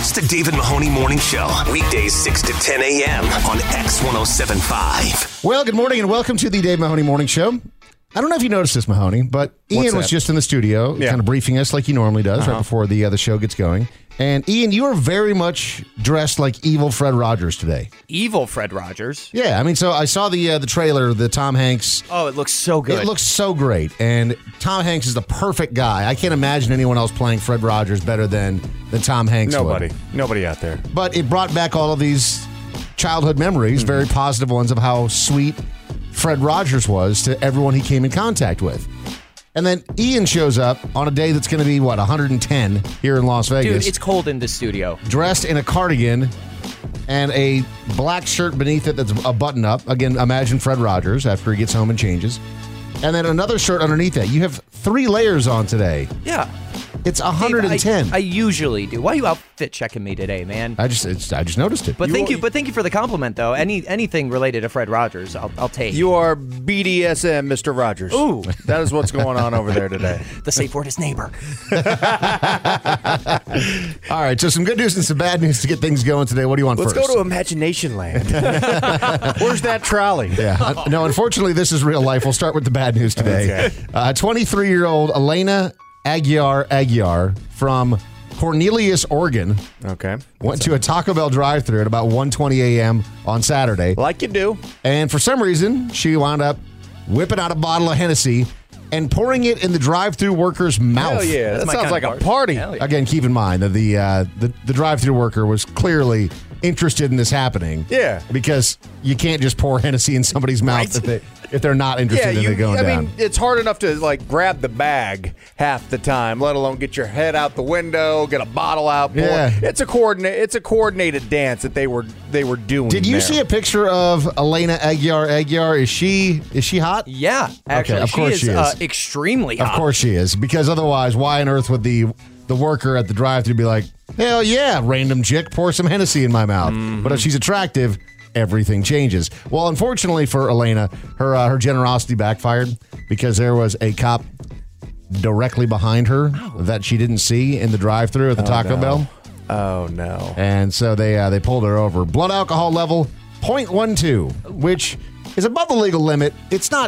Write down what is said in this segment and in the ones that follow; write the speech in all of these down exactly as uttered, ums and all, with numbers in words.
It's the Dave and Mahoney Morning Show. Weekdays six to ten a.m. on X ten seventy-five. Well, good morning and welcome to the Dave Mahoney Morning Show. I don't know if you noticed this, Mahoney, but Ian was just in the studio Yeah. kind of briefing us like he normally does Uh-huh. right before the, uh, the show gets going. And Ian, you are very much dressed like evil Fred Rogers today. Evil Fred Rogers. Yeah, I mean, so I saw the uh, the trailer, the Tom Hanks. Oh, it looks so good. It looks so great. And Tom Hanks is the perfect guy. I can't imagine anyone else playing Fred Rogers better than, than Tom Hanks Nobody. would. Nobody out there. But it brought back all of these childhood memories, Mm-hmm. very positive ones of how sweet Fred Rogers was to everyone he came in contact with. And then Ian shows up on a day that's going to be, what, one hundred ten here in Las Vegas. Dude, it's cold in the studio. Dressed in a cardigan and a black shirt beneath it that's a button-up. Again, imagine Fred Rogers after he gets home and changes. And then another shirt underneath that. You have three layers on today. Yeah. It's one hundred ten. Dave, I, I usually do. Why are you outfit checking me today, man? I just it's, I just noticed it. But You thank are- you, but thank you for the compliment, though. Any anything related to Fred Rogers, I'll, I'll take. You are B D S M, Mister Rogers. Ooh. That is what's going on over there today. The safe word is neighbor. All right, so some good news and some bad news to get things going today. What do you want Let's first? go to Imagination Land. Where's that trolley? Yeah. Uh, no, unfortunately, this is real life. We'll start with the bad news today. Uh, twenty-three-year-old Elena Aguiar Aguiar from Cornelius, Oregon, Okay. went to a Taco Bell drive-thru at about one twenty a.m. on Saturday. Like you do. And for some reason, she wound up whipping out a bottle of Hennessy and pouring it in the drive-thru worker's mouth. Hell yeah. That's That my sounds kind like of a party. party. Hell yeah. Again, keep in mind that the, uh, the, the drive-thru worker was clearly interested in this happening. Yeah. Because you can't just pour Hennessy in somebody's mouth Right. if, they, if they're not interested Yeah, in you, it going I down. mean, it's hard enough to like grab the bag half the time, let alone get your head out the window, get a bottle out. Pour. Yeah. It's a coordinate. It's a coordinated dance that they were they were doing. Did you there. see a picture of Elena Aguiar Aguiar? Is she is she hot? Yeah, actually, of course she is, she is. Uh, extremely hot. Of course she is, because otherwise, why on earth would the the worker at the drive-thru be like, hell yeah, random chick, pour some Hennessy in my mouth? Mm-hmm. But if she's attractive, everything changes. Well, unfortunately for Elena, her uh, her generosity backfired because there was a cop directly behind her that she didn't see in the drive-thru at the Taco no. Bell. Oh no. And so they uh, they pulled her over. Blood alcohol level zero point one two, which is above the legal limit. It's not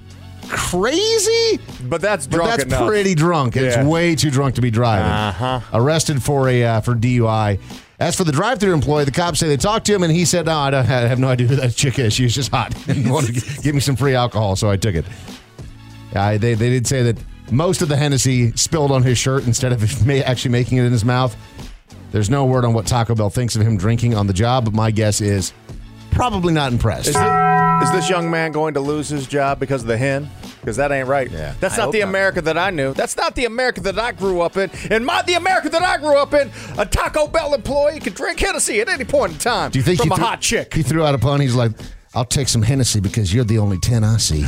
crazy, But that's but drunk that's enough. pretty drunk. It's Yeah. way too drunk to be driving. Uh-huh. Arrested for a uh, for D U I. As for the drive-thru employee, the cops say they talked to him, and he said, "No, I, don't, I have no idea who that chick is. She was just hot and wanted to g- give me some free alcohol, so I took it." Uh, they they did say that most of the Hennessy spilled on his shirt instead of it ma- actually making it in his mouth. There's no word on what Taco Bell thinks of him drinking on the job, but my guess is probably not impressed. Is, it, is this young man going to lose his job because of the hen? Because that ain't right. Yeah. That's I not hope the not. America that I knew. That's not the America that I grew up in. In my the America that I grew up in, a Taco Bell employee could drink Hennessy at any point in time Do you think from he a threw, hot chick. He threw out a pun. He's like, "I'll take some Hennessy because you're the only ten I see."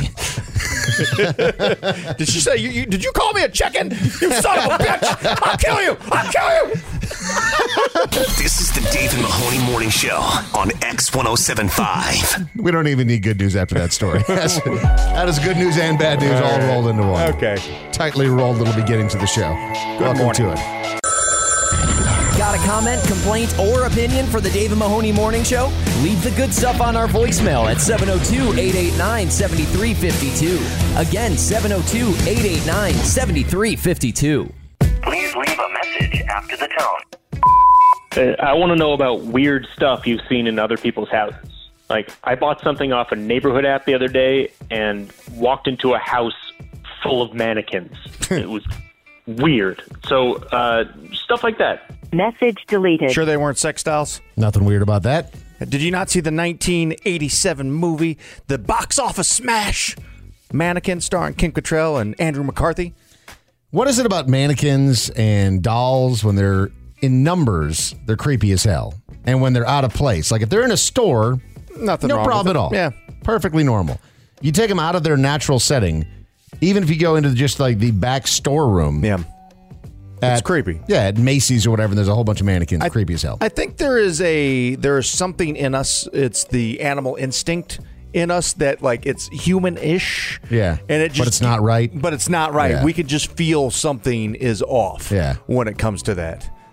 Did she say, you, you, did you call me a chicken? You son of a bitch! I'll kill you! I'll kill you! This is the Dave and Mahoney Morning Show on X ten seventy-five. We don't even need good news after that story. That's, that is good news and bad news all rolled into one. Okay. Tightly rolled little beginning to the show. Welcome morning. to it. Got a comment, complaint, or opinion for the Dave and Mahoney Morning Show? Leave the good stuff on our voicemail at seven oh two, eight eight nine, seven three five two. Again, seven oh two, eight eight nine, seven three five two. Please leave a message after the tone. Uh, I want to know about weird stuff you've seen in other people's houses. Like, I bought something off a neighborhood app the other day and walked into a house full of mannequins. It was weird. So, uh, stuff like that. Message deleted. Sure they weren't sex dolls? Nothing weird about that. Did you not see the nineteen eighty-seven movie, the box office smash, Mannequin, starring Kim Cattrall and Andrew McCarthy? What is it about mannequins and dolls when they're in numbers, they're creepy as hell. And when they're out of place, like if they're in a store, Nothing no wrong problem with at it. all. Yeah. Perfectly normal. You take them out of their natural setting, even if you go into just like the back storeroom. Yeah. At, It's creepy. Yeah, at Macy's or whatever, and there's a whole bunch of mannequins. I- creepy as hell. I think there is a there is something in us. It's the animal instinct in us that like it's human-ish. Yeah. and it But just, it's not right. But it's not right. Yeah. We can just feel something is off. Yeah. when it comes to that.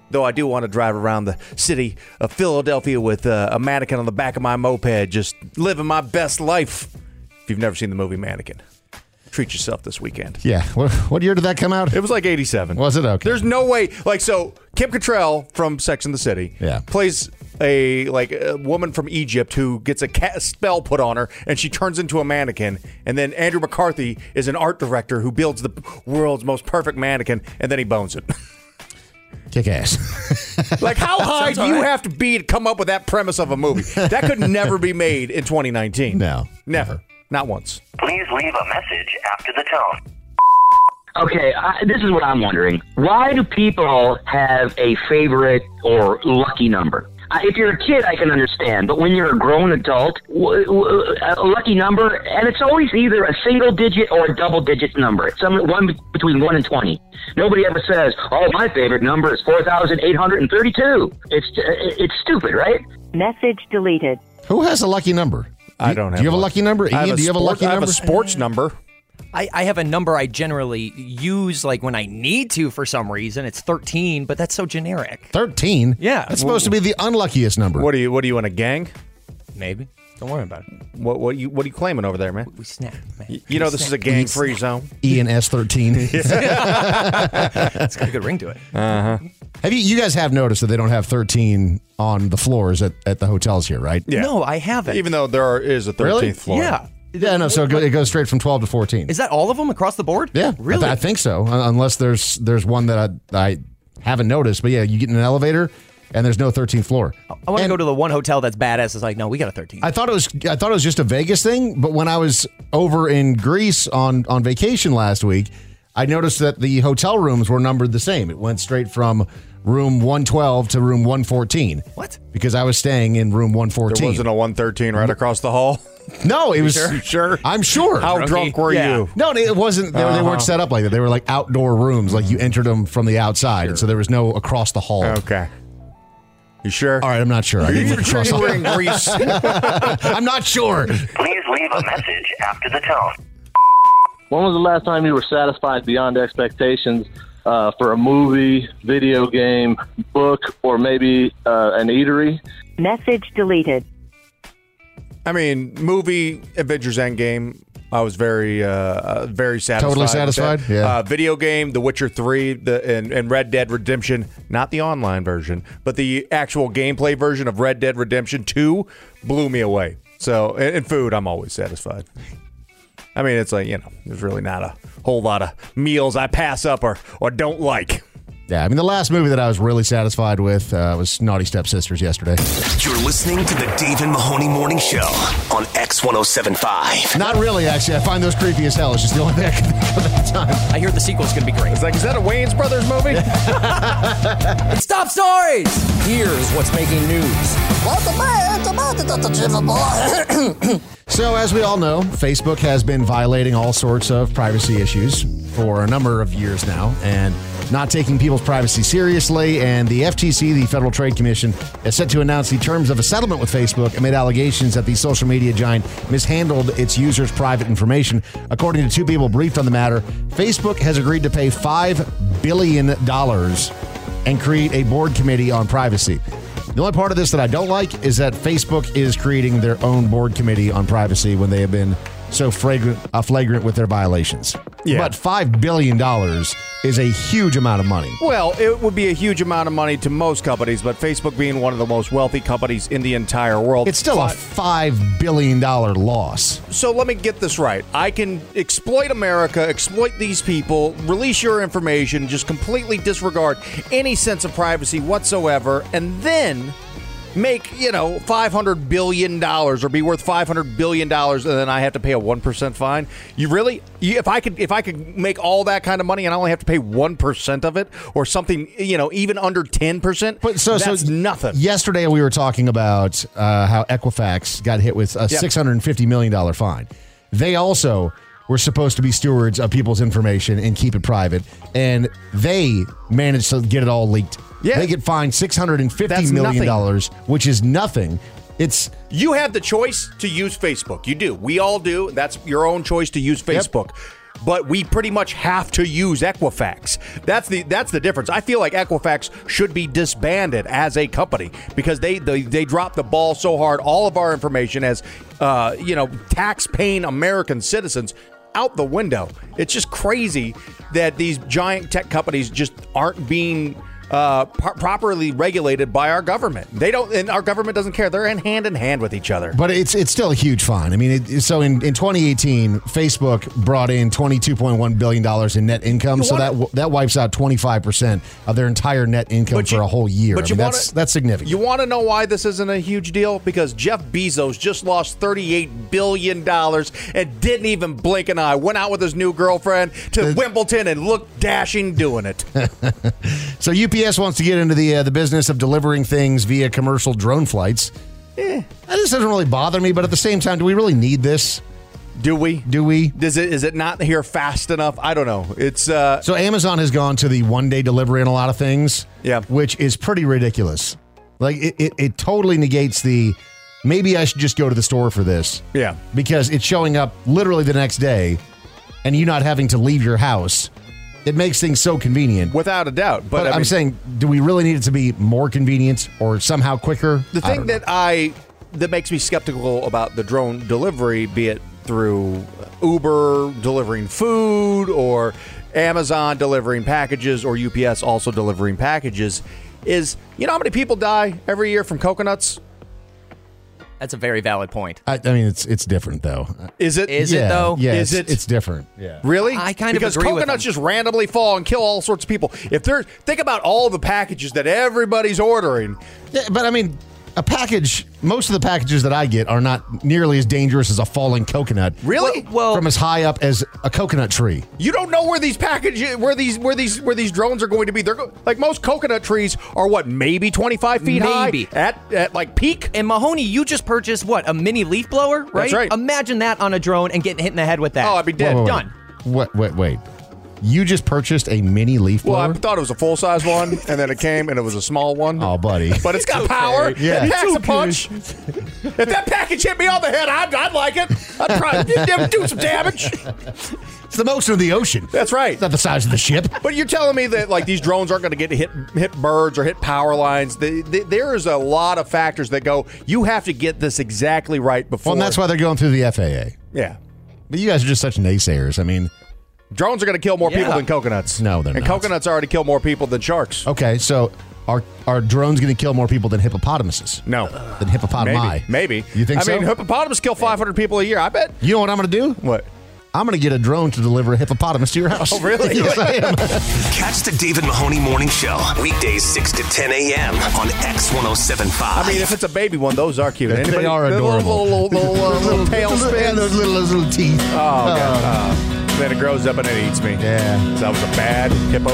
Though I do want to drive around the city of Philadelphia with uh, a mannequin on the back of my moped, just living my best life. If you've never seen the movie Mannequin, treat yourself this weekend. Yeah. What, what year did that come out? It was like eighty-seven. Was it? Okay. There's no way. Like, so Kim Cattrall from Sex and the City Yeah. plays a like a woman from Egypt who gets a cat spell put on her, and she turns into a mannequin. And then Andrew McCarthy is an art director who builds the world's most perfect mannequin, and then he bones it. Kick ass. Like, how high do you have to be to come up with that premise of a movie? That could never be made in twenty nineteen. No. Never. Not once. Please leave a message after the tone. Okay, I, this is what I'm wondering. Why do people have a favorite or lucky number? I, if you're a kid, I can understand, but when you're a grown adult, w- w- a lucky number, and it's always either a single digit or a double digit number. It's some one be- between one and twenty. Nobody ever says, "Oh, my favorite number is four thousand eight hundred thirty-two." It's it's stupid, right? Message deleted. Who has a lucky number? I don't have Do you have a one. lucky number? I have Ian, a do you have a sport- lucky I have number? a sports number. I, I have a number I generally use, like when I need to for some reason. It's thirteen, but that's so generic. thirteen? Yeah. That's supposed to be the unluckiest number. What are you? What are you in a gang? Maybe. Don't worry about it. What what you what are you claiming over there, man? We snap, man. You know this is a gang-free zone. Ian S thirteen. It's got a good ring to it. Have you, you guys have noticed that they don't have thirteen on the floors at, at the hotels here, right? Yeah. No, I haven't. Even though there are, is a thirteenth Really? floor. Yeah. Yeah, no, so it go- it goes straight from twelve to fourteen. Is that all of them across the board? Yeah, Really? I, th- I think so. un- Unless there's there's one that I, I haven't noticed. But yeah, you get in an elevator and there's no thirteenth floor. I want to And go to the one hotel that's badass. It's like, no, we got a thirteen. I thought it was I thought it was just a Vegas thing, but when I was over in Greece on on vacation last week, I noticed that the hotel rooms were numbered the same. It went straight from room one twelve to room one fourteen. What? Because I was staying in room one fourteen. There wasn't a one thirteen right across the hall. No, it was Sure? Sure. I'm sure. How drunk were Yeah. you? No, it wasn't. They, they Uh-huh. weren't set up like that. They were like outdoor rooms. Like you entered them from the outside, and so there was no across the hall. Okay. You sure? All right, I'm not sure. I didn't look Sure across you the were in Greece. I'm not sure. Please leave a message after the tone. When was the last time you were satisfied beyond expectations uh, for a movie, video game, book, or maybe uh, an eatery? Message deleted. I mean, movie Avengers Endgame. I was very, uh, uh, very satisfied. Totally with satisfied? that. Yeah. Uh, video game, The Witcher three, the and, and Red Dead Redemption. Not the online version, but the actual gameplay version of Red Dead Redemption two blew me away. So, and, and food, I'm always satisfied. I mean, it's like, you know, there's really not a whole lot of meals I pass up or or don't like. Yeah, I mean, the last movie that I was really satisfied with uh, was Naughty Stepsisters yesterday. You're listening to the Dave and Mahoney Morning Show on X one oh seven point five. Not really, actually. I find those creepy as hell. It's just the only thing I can think of at the time. I hear the sequel's going to be great. It's like, is that a Wayans Brothers movie? It's top stories. Here's what's making news. So, as we all know, Facebook has been violating all sorts of privacy issues for a number of years now and not taking people's privacy seriously. And the F T C, the Federal Trade Commission, is set to announce the terms of a settlement with Facebook amid allegations that the social media giant mishandled its users' private information. According to two people briefed on the matter, Facebook has agreed to pay five billion dollars and create a board committee on privacy. The only part of this that I don't like is that Facebook is creating their own board committee on privacy when they have been so flagrant, uh, flagrant with their violations. Yeah. But five billion dollars is a huge amount of money. Well, it would be a huge amount of money to most companies, but Facebook being one of the most wealthy companies in the entire world. It's still a five billion dollars loss. So let me get this right. I can exploit America, exploit these people, release your information, just completely disregard any sense of privacy whatsoever, and then make, you know, five hundred billion dollars or be worth five hundred billion dollars, and then I have to pay a one percent fine? You really? You, if I could if I could make all that kind of money and I only have to pay one percent of it or something, you know, even under ten percent, But so, that's so nothing. Yesterday we were talking about uh, how Equifax got hit with a Yeah. six hundred fifty million dollars fine. They also were supposed to be stewards of people's information and keep it private, and they managed to get it all leaked. Yeah. They get fined six hundred fifty That's million dollars, which is nothing. It's You have the choice to use Facebook. You do. We all do. That's your own choice to use Facebook. but we pretty much have to use Equifax. That's the that's the difference. I feel like Equifax should be disbanded as a company because they they, they dropped the ball so hard. All of our information as uh, you know, tax-paying American citizens out the window. It's just crazy that these giant tech companies just aren't being uh, pro- properly regulated by our government. They don't, and our government doesn't care. They're in hand in hand with each other. But it's it's still a huge fine. I mean, it, so in, in twenty eighteen, Facebook brought in twenty-two point one billion dollars in net income. You So wanna, that that wipes out twenty-five percent of their entire net income for you, a whole year. But I you mean, wanna, that's that's significant. You want to know why this isn't a huge deal? Because Jeff Bezos just lost thirty-eight billion dollars and didn't even blink an eye. Went out with his new girlfriend to Wimbledon and looked dashing doing it. So U P S wants to get into the uh, the business of delivering things via commercial drone flights. Eh, that just doesn't really bother me, but at the same time, do we really need this? Do we? Do we? Does it? Is it not here fast enough? I don't know. It's uh, so Amazon has gone to the one day delivery on a lot of things. Yeah, which is pretty ridiculous. Like it, it, it totally negates the. Maybe I should just go to the store for this. Yeah, because it's showing up literally the next day, and you not having to leave your house. It makes things so convenient. Without a doubt. But, But I I'm mean, saying, do we really need it to be more convenient or somehow quicker? The thing that I that makes me skeptical about the drone delivery, be it through Uber delivering food or Amazon delivering packages or U P S also delivering packages, is you know how many people die every year from coconuts? That's a very valid point. I, I mean, it's it's different though. Is it? Is yeah, it though? Yeah, is it's, it? It's different. Yeah. Really? I kind because of agree with coconuts them. just randomly fall and kill all sorts of people. If they're think about all the packages that everybody's ordering. Yeah, but I mean, a package. Most of the packages that I get are not nearly as dangerous as a falling coconut. Really? Well, From as high up as a coconut tree. You don't know where these packages, where these, where these, where these drones are going to be. They're go- like most coconut trees are what, maybe twenty-five feet Maybe. high at at like peak. And Mahoney, you just purchased what, a mini leaf blower, right? That's right. Imagine that on a drone and getting hit in the head with that. Oh, I'd be dead. Wait, wait, Done. Wait, wait, wait. You just purchased a mini leaf Well, blower? I thought it was a full size one, and then it came and it was a small one. Oh, buddy. But it's got power. Yeah. It packs It's a punch. If that package hit me on the head, I'd, I'd like it. I'd probably do some damage. It's the motion of the ocean. That's right. It's not the size of the ship. But you're telling me that like these drones aren't going to get to hit hit birds or hit power lines. They, they, there is a lot of factors that go. You have to get this exactly right before. Well, and that's why they're going through the F A A. Yeah. But you guys are just such naysayers. I mean, drones are going to kill more Yeah. people than coconuts. No, they're and not. coconuts already kill more people than sharks. okay, so are are drones going to kill more people than hippopotamuses? No. Than hippopotami? Maybe. Maybe. You think I so? mean, hippopotamus kill five hundred people a year. I bet. You know what I'm going to do? What? I'm going to get a drone to deliver a hippopotamus to your house. Oh, really? Yes, I am. Catch the David Mahoney Morning Show weekdays six to ten a.m. on X one oh seven point five. I mean, if it's a baby one, those are cute. They Anybody- are the adorable. Little, little, little, uh, little tail Yeah, spins. those little, those little teeth. Oh, God. Uh, then it grows up and it eats me. Yeah. So I was a bad hippo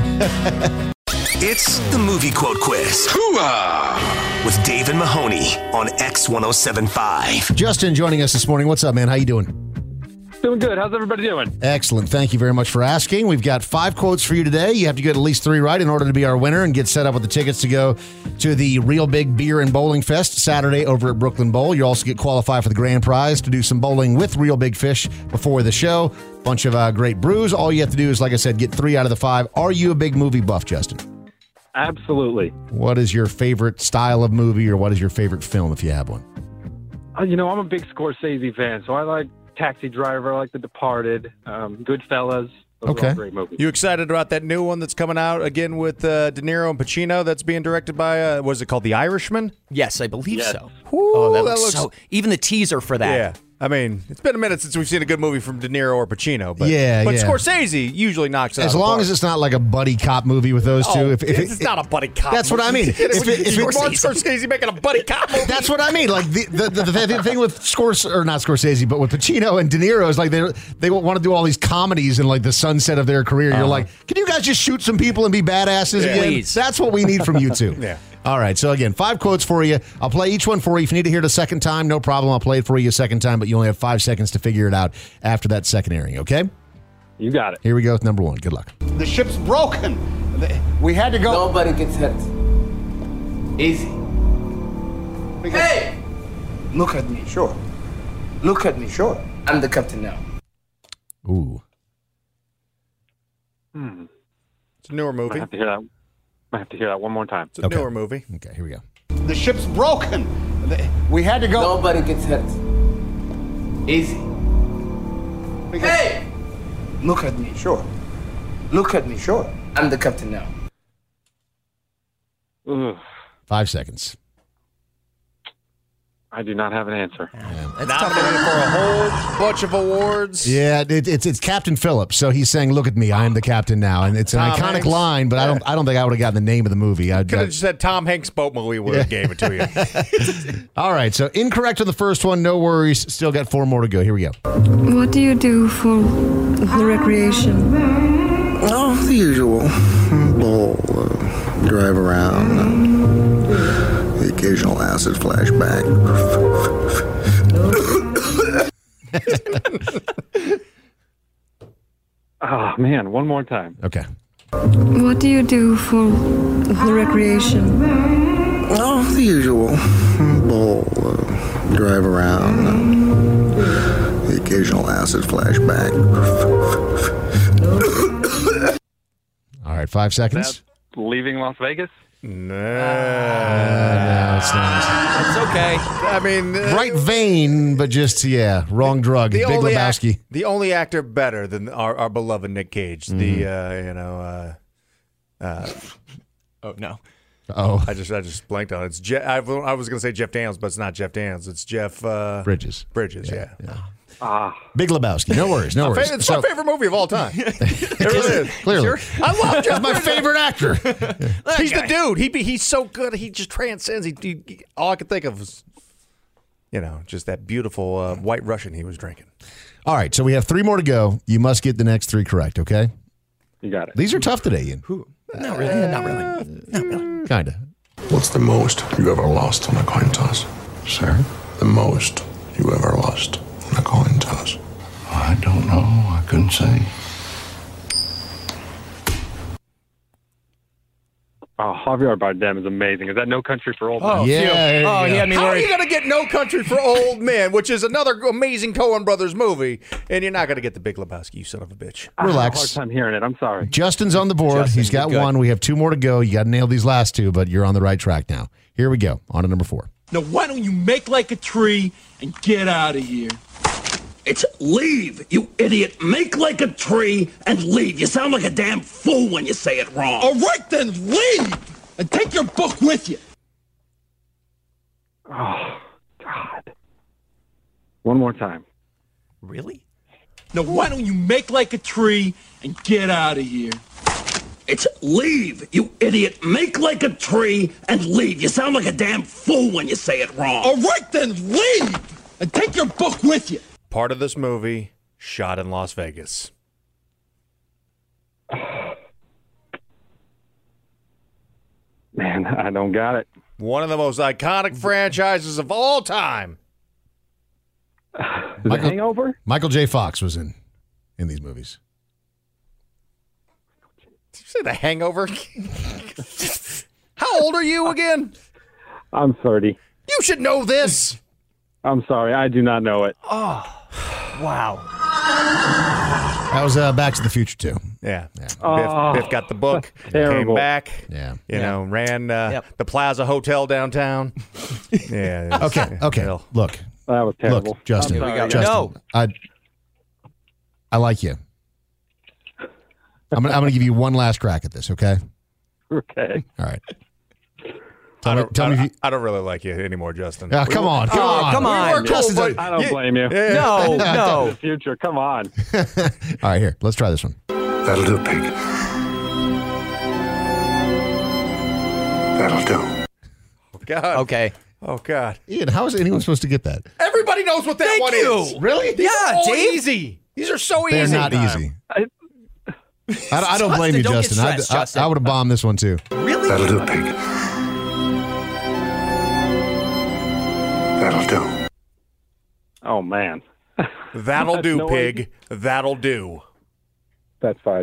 dad. It's the movie quote quiz. Hooah! With David Mahoney on X one oh seven point five. Justin joining us this morning. What's up, man? How you doing? Doing good. How's everybody doing? Excellent. Thank you very much for asking. We've got five quotes for you today. You have to get at least three right in order to be our winner and get set up with the tickets to go to the Real Big Beer and Bowling Fest Saturday over at Brooklyn Bowl. You also get qualified for the grand prize to do some bowling with Real Big Fish before the show. Bunch of uh, great brews. All you have to do is, like I said, get three out of the five. Are you a big movie buff, Justin? Absolutely. What is your favorite style of movie, or what is your favorite film if you have one? Uh, you know, I'm a big Scorsese fan, so I like Taxi Driver, I like The Departed, um, Goodfellas. Those Okay. are all great movies. You excited about that new one that's coming out again with uh, De Niro and Pacino that's being directed by, uh, what is it called, The Irishman? Yes, I believe Yes. so. Ooh, oh, that, that looks, looks- so. Even the teaser for that. Yeah. I mean, it's been a minute since we've seen a good movie from De Niro or Pacino. But, Yeah, But yeah. Scorsese usually knocks it As out of the long park. as it's not like a buddy cop movie with those two. Oh, if, if it- it's not a buddy cop That's what I movie. mean. If it- if it- Martin Scorsese making a buddy cop movie. That's what I mean. Like the the, the, the thing with Scors or not Scorsese, but with Pacino and De Niro is like they they want to do all these comedies in like the sunset of their career. You're like, can you guys just shoot some people and be badasses Yeah. again? Please. That's what we need from you two. Yeah. All right. So again, five quotes for you. I'll play each one for you. If you need to hear it a second time, no problem. I'll play it for you a second time, but you only have five seconds to figure it out after that second airing. Okay. You got it. Here we go with number one. Good luck. The ship's broken. We had to go. Nobody gets hurt. Easy. Hey! Look at me. Sure. Look at me. Sure. I'm the captain now. Ooh. Hmm. It's a newer movie. I have to hear that. I have to hear that one more time. It's a newer movie. Okay, here we go. The ship's broken. We had to go. Nobody gets hurt. Easy. Hey! Look at me. Sure. Look at me. Sure. I'm the captain now. Ugh. Five seconds. I do not have an answer. It's nominated for a whole bunch of awards. Yeah, it, it's it's Captain Phillips. So he's saying, "Look at me, I am the captain now," and it's an Tom iconic Hanks. line. But I don't I don't think I would have gotten the name of the movie. I'd, Could have I'd- just said Tom Hanks boat movie would have gave it to you. all right, so incorrect on the first one. No worries. Still got four more to go. Here we go. What do you do for the recreation? Oh, the usual. Bowl, uh, drive around, uh, the occasional acid flashback. Oh, man, one more time. Okay. What do you do for the recreation? Oh, the usual. Bowl, uh, drive around, uh, the occasional acid flashback. All right, five seconds. That's leaving Las Vegas? No. no, it's not. It's okay. I mean, uh, Right vein, but just yeah, wrong drug. the Big only act- Lebowski. the only actor better than our, our beloved Nick Cage. The uh, you know, uh, uh, Oh, no. Oh, I just I just blanked on it. It's Je- I, I was going to say Jeff Daniels, but it's not Jeff Daniels. It's Jeff uh, Bridges. Bridges, yeah. Ah, Big Lebowski. No worries. No My worries. favorite- it's So- my favorite movie of all time. It really is. Clearly, I love Jeff he's my Bridges. favorite actor. He's the dude. He be- he's so good. He just transcends. He, he all I could think of was, you know, just that beautiful uh, White Russian he was drinking. All right, so we have three more to go. You must get the next three correct. Okay. you got it. These are tough today, Ian. Not really. Not really. Not really. Kinda. What's the most you ever lost on a coin toss? Sir? The most you ever lost on a coin toss? I don't know. I couldn't say. Oh, Javier Bardem is amazing. Is that No Country for Old Men? Oh, Yeah, phew. there you Oh, he go. had me How are worried. you going to get No Country for Old Men, which is another amazing Coen Brothers movie, and you're not going to get The Big Lebowski, you son of a bitch? I have a hard Relax. time hearing it. I'm sorry. Justin's on the board. Justin, He's got you're good. one. We have two more to go. You got to nail these last two, but you're on the right track now. Here we go. On to number four. Now, why don't you make like a tree and get out of here? It's leave, you idiot. Make like a tree and leave. You sound like a damn fool when you say it wrong. All right, then leave and take your book with you. Oh, God. One more time. Really? Now, why don't you make like a tree and get out of here? It's leave, you idiot. Make like a tree and leave. You sound like a damn fool when you say it wrong. All right, then leave and take your book with you. Part of this movie shot in Las Vegas. Man, I don't got it. One of the most iconic franchises of all time. Is it Hangover? Michael J. Fox was in in these movies. Did you say The Hangover? How old are you again? I'm thirty. You should know this. I'm sorry. I do not know it. Oh, wow. That was uh, Back to the Future too. Yeah. Oh, Biff, Biff got the book, came terrible. back, Yeah. you Yeah. know, ran uh, Yep. the Plaza Hotel downtown. Yeah. it's- Okay. Okay. hell. Look. That was terrible. Look, Justin. I'm sorry. Justin. No. I I like you. I'm gonna, I'm going to give you one last crack at this. Okay. Okay. All right. I Tell me, don't, tell I, me if you. I don't really like you anymore, Justin. Oh, come on, come Oh, on, come on. We were cool, Justin's but- a- I don't Yeah. blame you. Yeah. No, The no. future. Come on. All right, here. Let's try this one. That'll do, pig. That'll do. Oh, God. Okay. Oh, God. Ian, how is anyone supposed to get that? Everybody knows what that Thank one you. is. Really? These Yeah, are all Dave. easy. These are so They're easy. not easy. I, I, I don't blame you, Justin, don't get Justin. I, stressed, I, Justin. I would have bombed this one too. Really? That'll do, pig. That'll do. oh, man. That'll do, No pig. That'll do. That's fine.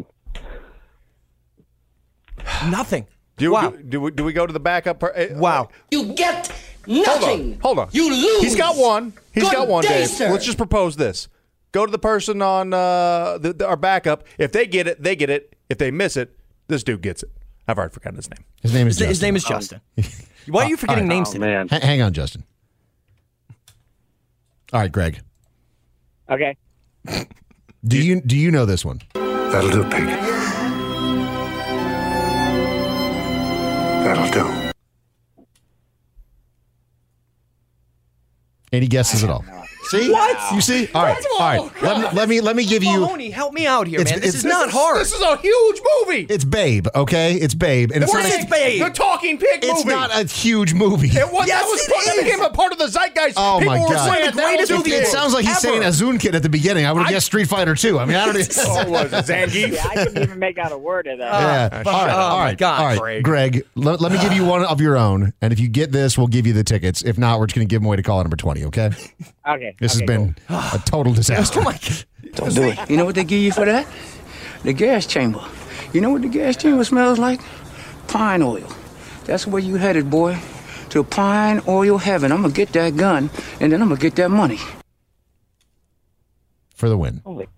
Nothing. Do, Wow. do, do, we, do we go to the backup? Per- uh, Wow. You get Hold nothing. on. Hold on. You lose. He's got one. He's Good got one, day, Dave. sir. Let's just propose this. Go to the person on uh, the, the, our backup. If they get it, they get it. If they miss it, this dude gets it. I've already forgotten his name. His name is His, Justin. his name is Justin. Why are you forgetting All right. names today? H- hang on, Justin. All right, Greg. Okay. Do you do you know this one? That'll do, pig. That'll do. Any guesses at all? See? What? You see? All right. All right. Let me, let me let me give you. Mahoney, help me out here, It's- man. This it's- is not hard. This is a huge movie. It's Babe, okay? It's Babe, and it's What not. is a, Babe? The talking pig It's movie. not a huge movie. It was, Yes, that was it part, that is. became a part of the zeitgeist. Oh People my were God! saying One of the that greatest was It, movies it sounds like he's ever. saying Azun Kid at the beginning. I would have guessed Street Fighter two. I mean, I don't. Even, Oh, what was it, Zangief? Yeah, I couldn't even make out a word of that. Yeah. Oh, all right. oh all my right. God, all right. Greg. Greg, let, let me give you one of your own, and if you get this, we'll give you the tickets. If not, we're just going to give them away to caller number twenty. Okay? Okay. This okay, has been a total disaster. Oh my God. Don't do it. You know what they give you for that? The gas chamber. You know what the gas chamber smells like? Pine oil. That's where you headed, boy. To pine oil heaven. I'm gonna get that gun, and then I'm gonna get that money. For the win. Holy.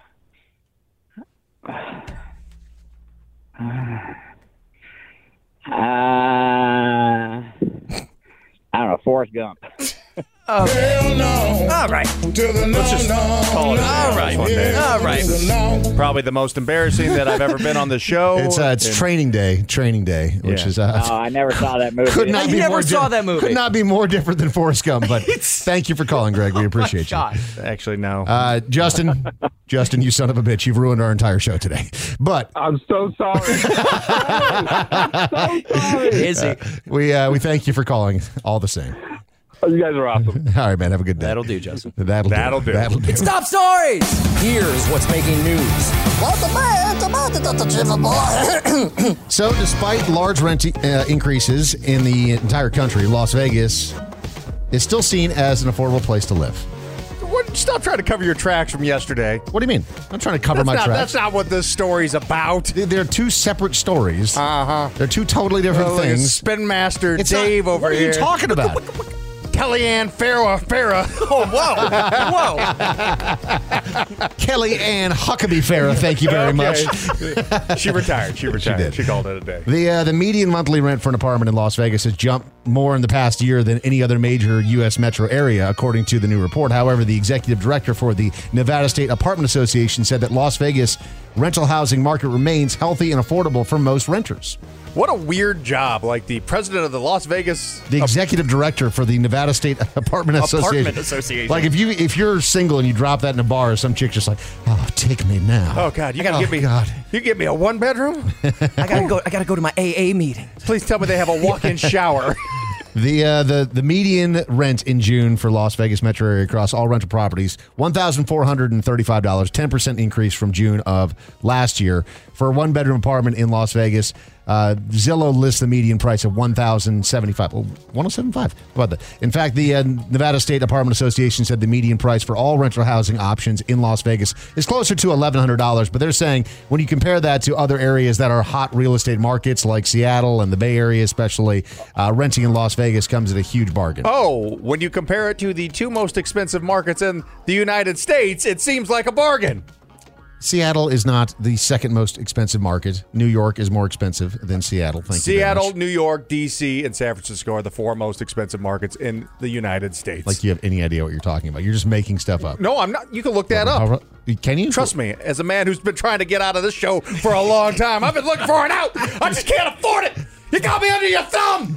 Uh, I don't know. Forrest Gump. Okay. All right. Let's just call it All right. one day. All right. Probably the most embarrassing that I've ever been on the show. It's uh, it's And- training day, training day, which Yeah. is uh, Oh, I never saw that movie. could not You be never more saw di- that movie. Could not be more different than Forrest Gump. But thank you for calling, Greg. We appreciate you. God. Actually, no. Uh, Justin, Justin, you son of a bitch, you've ruined our entire show today. But I'm so sorry. Is he? we uh, we thank you for calling all the same. Oh, you guys are awesome. All right, man. Have a good day. That'll do, Justin. That'll, That'll do. do. That'll do. It's top stories. Here's what's making news. So, despite large rent uh, increases in the entire country, Las Vegas is still seen as an affordable place to live. What, stop trying to cover your tracks from yesterday. What do you mean? I'm trying to cover That's my not, tracks. That's not what this story's about. They're two separate stories. Uh huh. They're two totally different Well, look at things. Spin Master It's Dave not, over what are here. you talking about? Kellyanne Farrah. Farrah. Oh, whoa. Whoa. Kellyanne Huckabee Farrah, thank you very much. She retired. She retired. did. She called it a day. The uh, the median monthly rent for an apartment in Las Vegas has jumped more in the past year than any other major U S metro area, according to the new report. However, the executive director for the Nevada State Apartment Association said that Las Vegas rental housing market remains healthy and affordable for most renters. What a weird job. Like the president of the Las Vegas. The executive director for the Nevada State Apartment Association. Apartment Association. Like if you if you're single and you drop that in a bar, some chick's just like, "Oh, take me now." Oh God! You gotta Oh, give me. God. You give me a one bedroom. I gotta go. I gotta go to my A A meeting. Please tell me they have a walk-in shower. The uh, the the median rent in June for Las Vegas metro area across all rental properties one thousand four hundred and thirty five dollars, ten percent increase from June of last year. For a one bedroom apartment in Las Vegas, uh, Zillow lists the median price of one thousand seventy five. Oh, one thousand seventy five. How about that? In fact, the uh, Nevada State Apartment Association said the median price for all rental housing options in Las Vegas is closer to eleven hundred dollars. But they're saying when you compare that to other areas that are hot real estate markets like Seattle and the Bay Area, especially, uh, renting in Las Vegas comes at a huge bargain. Oh, when you compare it to the two most expensive markets in the United States, it seems like a bargain. Seattle is not the second most expensive market. New York is more expensive than Seattle. Thank you very Seattle, much. New York, D C, and San Francisco are the four most expensive markets in the United States. Like you have any idea what you're talking about. You're just making stuff up. No, I'm not. You can look that How- up. Can you? Trust me, as a man who's been trying to get out of this show for a long time, I've been looking for an out. I just can't afford it. You got me under your thumb.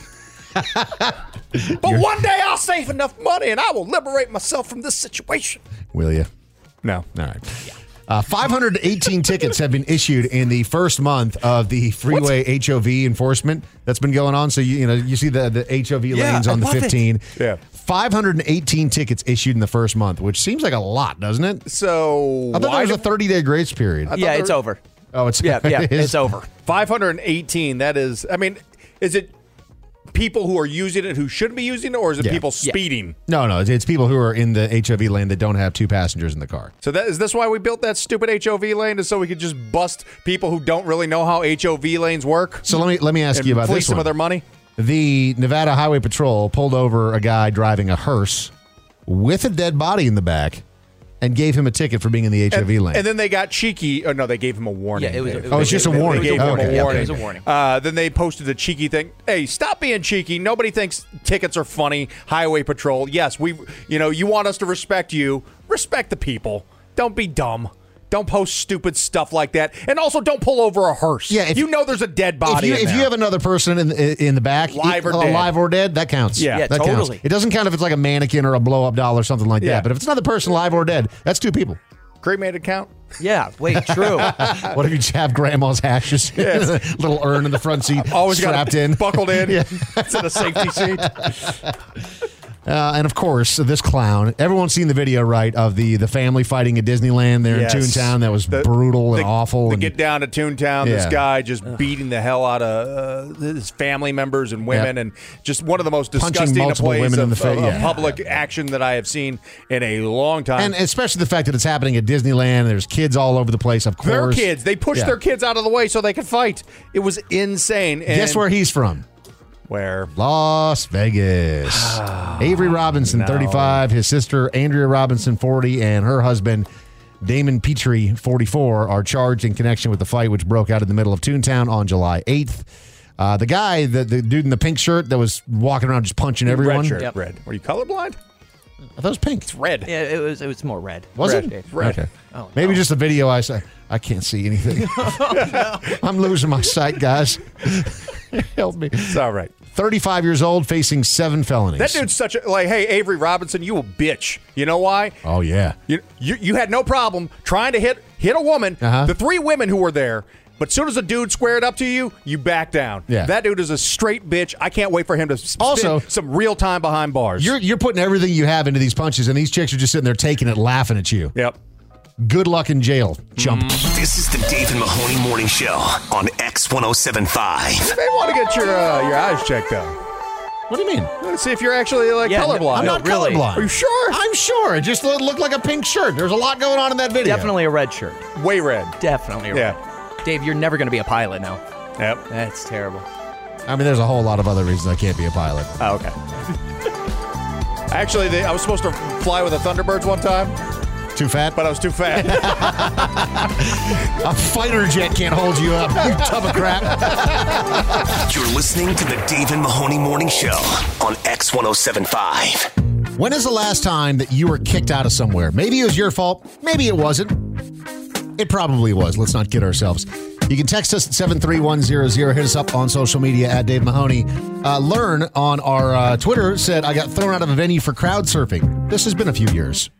But one day I'll save enough money and I will liberate myself from this situation. Will you? No. All right. Uh, five hundred eighteen tickets have been issued in the first month of the freeway H O V enforcement that's been going on. So you you know you see the the H O V Yeah, lanes I on the love it. fifteen. Yeah. five hundred eighteen tickets issued in the first month, which seems like a lot, doesn't it? So I thought why there was a do- thirty day grace period. I thought Yeah, there it's was- over. Oh, it's Yeah, yeah, it is? it's over. five hundred eighteen. That is, I mean, is it people who are using it who shouldn't be using it, or is it Yeah. people Yeah. speeding? No, no, it's, it's people who are in the H O V lane that don't have two passengers in the car. So that is this why we built that stupid H O V lane, is so we could just bust people who don't really know how H O V lanes work? So let me let me ask and you about fleece this some one. of their money. The Nevada Highway Patrol pulled over a guy driving a hearse with a dead body in the back and gave him a ticket for being in the H I V and, lane. And then they got cheeky. Oh, no, they gave him a warning. Yeah, it was- Dave. it was- Oh, it's just a They- warning. They gave Oh, him okay. a Yeah, warning. it was a warning. Uh, then they posted a cheeky thing. Hey, stop being cheeky. Nobody thinks tickets are funny. Highway Patrol. Yes, we. You know, you want us to respect you. Respect the people. Don't be dumb. Don't post stupid stuff like that. And also, don't pull over a hearse. Yeah, if- you know there's a dead If body you, in if there. you have another person in in the back, Live or uh, dead. alive or dead, that counts. Yeah. Yeah, that totally. counts. It doesn't count if it's like a mannequin or a blow up doll or something like Yeah. that. But if it's another person, live or dead, that's two people. Cremated count? Yeah, wait, true. What if you just have grandma's ashes? Yes. Little urn in the front seat, Always got strapped it in, buckled in. Yeah. It's in a safety seat. Uh, and of course, this clown. Everyone's seen the video, right, of the the family fighting at Disneyland there Yes. in Toontown. That was The- brutal and the- awful. To and, get down to Toontown, this Yeah. guy just beating the hell out of uh, his family members and women, Yep. and just one of the most Punching disgusting multiple displays women in of, the fa- of- of yeah. public action that I have seen in a long time. and especially the fact that it's happening at Disneyland. There's kids all over the place. Of course, their kids, they pushed Yeah. their kids out of the way so they could fight. It was insane. And Guess where he's from? Where? Las Vegas. Avery Robinson, no. thirty-five. His sister, Andrea Robinson, forty. And her husband, Damon Petrie, forty-four, are charged in connection with the fight which broke out in the middle of Toontown on July eighth. Uh, the guy, the, the dude in the pink shirt that was walking around just punching everyone. Red shirt. Yep. Red. Were you colorblind? I thought it was pink. It's red. Yeah, it was it was more red. Was red. it? Red. Okay. Oh, Maybe no. just a video I said. I can't see anything. I'm losing my sight, guys. Help me. It's all right. thirty-five years old, facing seven felonies. That dude's such a, like, hey, Avery Robinson, you a bitch. You know why? Oh, yeah. You, you, you had no problem trying to hit hit a woman. Uh-huh. The three women who were there. But as soon as a dude squared up to you, you back down. Yeah. That dude is a straight bitch. I can't wait for him to spend Also- some real time behind bars. You're you're putting everything you have into these punches, and these chicks are just sitting there taking it, laughing at you. Yep. Good luck in jail, chump. This is the Dave and Mahoney Morning Show on X one oh seven point five. You may want to get your uh, your eyes checked out. What do you mean? Let's see if you're actually like Yeah, no, colorblind. I'm no, not really. colorblind. Are you sure? I'm sure. It just looked looked like a pink shirt. There's a lot going on in that video. Definitely a red shirt. Way red. Definitely a Yeah. red. Dave, you're never going to be a pilot now. Yep. That's terrible. I mean, there's a whole lot of other reasons I can't be a pilot. Oh, okay. Actually, they, I was supposed to fly with the Thunderbirds one time, Too fat? but I was too fat. A fighter jet can't hold you up, you tub of crap. You're listening to the Dave and Mahoney Morning Show on X one oh seven point five. When is the last time that you were kicked out of somewhere? Maybe it was your fault. Maybe it wasn't. It probably was. Let's not kid ourselves. You can text us at seven three one zero zero. Hit us up on social media at Dave Mahoney. Uh, Learn on our uh, Twitter said, I got thrown out of a venue for crowd surfing. This has been a few years.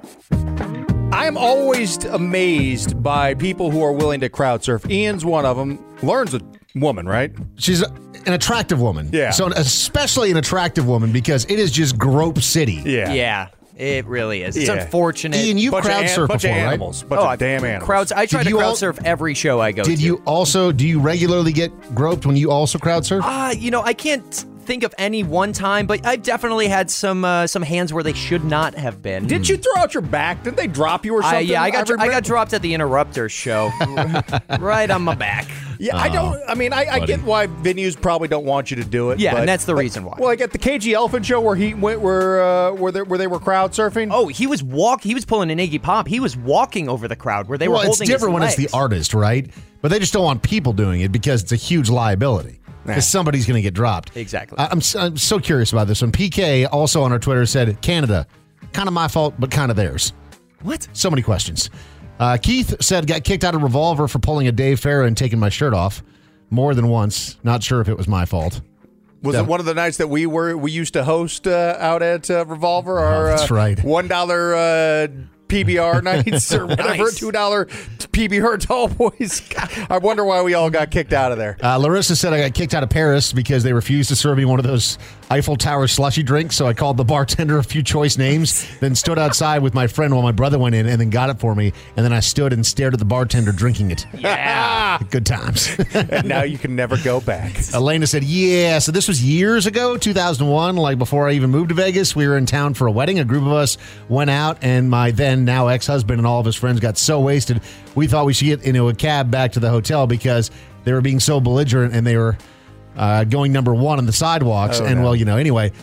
I am always amazed by people who are willing to crowd surf. Ian's one of them. Learn's a woman, right? She's a, an attractive woman. Yeah. So especially an attractive woman because it is just grope city. Yeah. Yeah, it really is. It's Yeah. unfortunate. Ian, you Bunch of crowd an- surf bunch before, of right? animals. Bunch oh, of I- damn animals. crowds. I try Did to you crowd all- surf every show I go to. Did you also, do you regularly get groped when you also crowd surf? Uh, you know, I can't think of any one time, but I've definitely had some uh, some hands where they should not have been. Did you throw out your back? Did they drop you or I, something? yeah, I got dro- I remember- got dropped at the Interrupter show, right on my back. Yeah, I don't. I mean, I, I get why venues probably don't want you to do it. Yeah, but, and that's the but- reason why. Well, like at the K G Elephant show where he went, where uh, where they, where they were crowd surfing. Oh, he was walk. He was pulling an Iggy Pop. He was walking over the crowd where they well, were it's holding different his when it's legs. the artist, right? But they just don't want people doing it because it's a huge liability. Because somebody's going to get dropped. Exactly. I- I'm, so- I'm so curious about this one. P K also on our Twitter said, Canada, kind of my fault, but kind of theirs. What? So many questions. Uh, Keith said, got kicked out of Revolver for pulling a Dave Farah and taking my shirt off more than once. Not sure if it was my fault. Was Yeah. it one of the nights that we were we used to host uh, out at uh, Revolver? Our, Oh, that's uh, right. One dollar uh, P B R nights or whatever. Nice. Two dollar P B R Tall Boys. God, I wonder why we all got kicked out of there. Uh, Larissa said I got kicked out of Paris because they refused to serve me one of those Eiffel Tower slushy drinks. So I called the bartender a few choice names, then stood outside with my friend while my brother went in and then got it for me. And then I stood and stared at the bartender drinking it. Yeah. Good times. And now you can never go back. Elena said, yeah. So this was years ago, two thousand one, like before I even moved to Vegas. We were in town for a wedding. A group of us went out, and my then now ex-husband and all of his friends got so wasted, we thought we should get into a cab back to the hotel because they were being so belligerent and they were uh, going number one on the sidewalks. Oh, and, no. well, you know, anyway,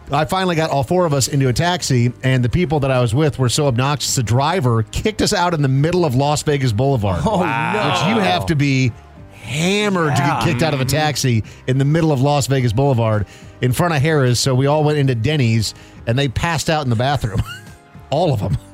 I finally got all four of us into a taxi, and the people that I was with were so obnoxious. The driver kicked us out in the middle of Las Vegas Boulevard. Oh, wow. no. Which you have to be hammered yeah. to get kicked out of a taxi in the middle of Las Vegas Boulevard in front of Harrah's. So we all went into Denny's, and they passed out in the bathroom. All of them.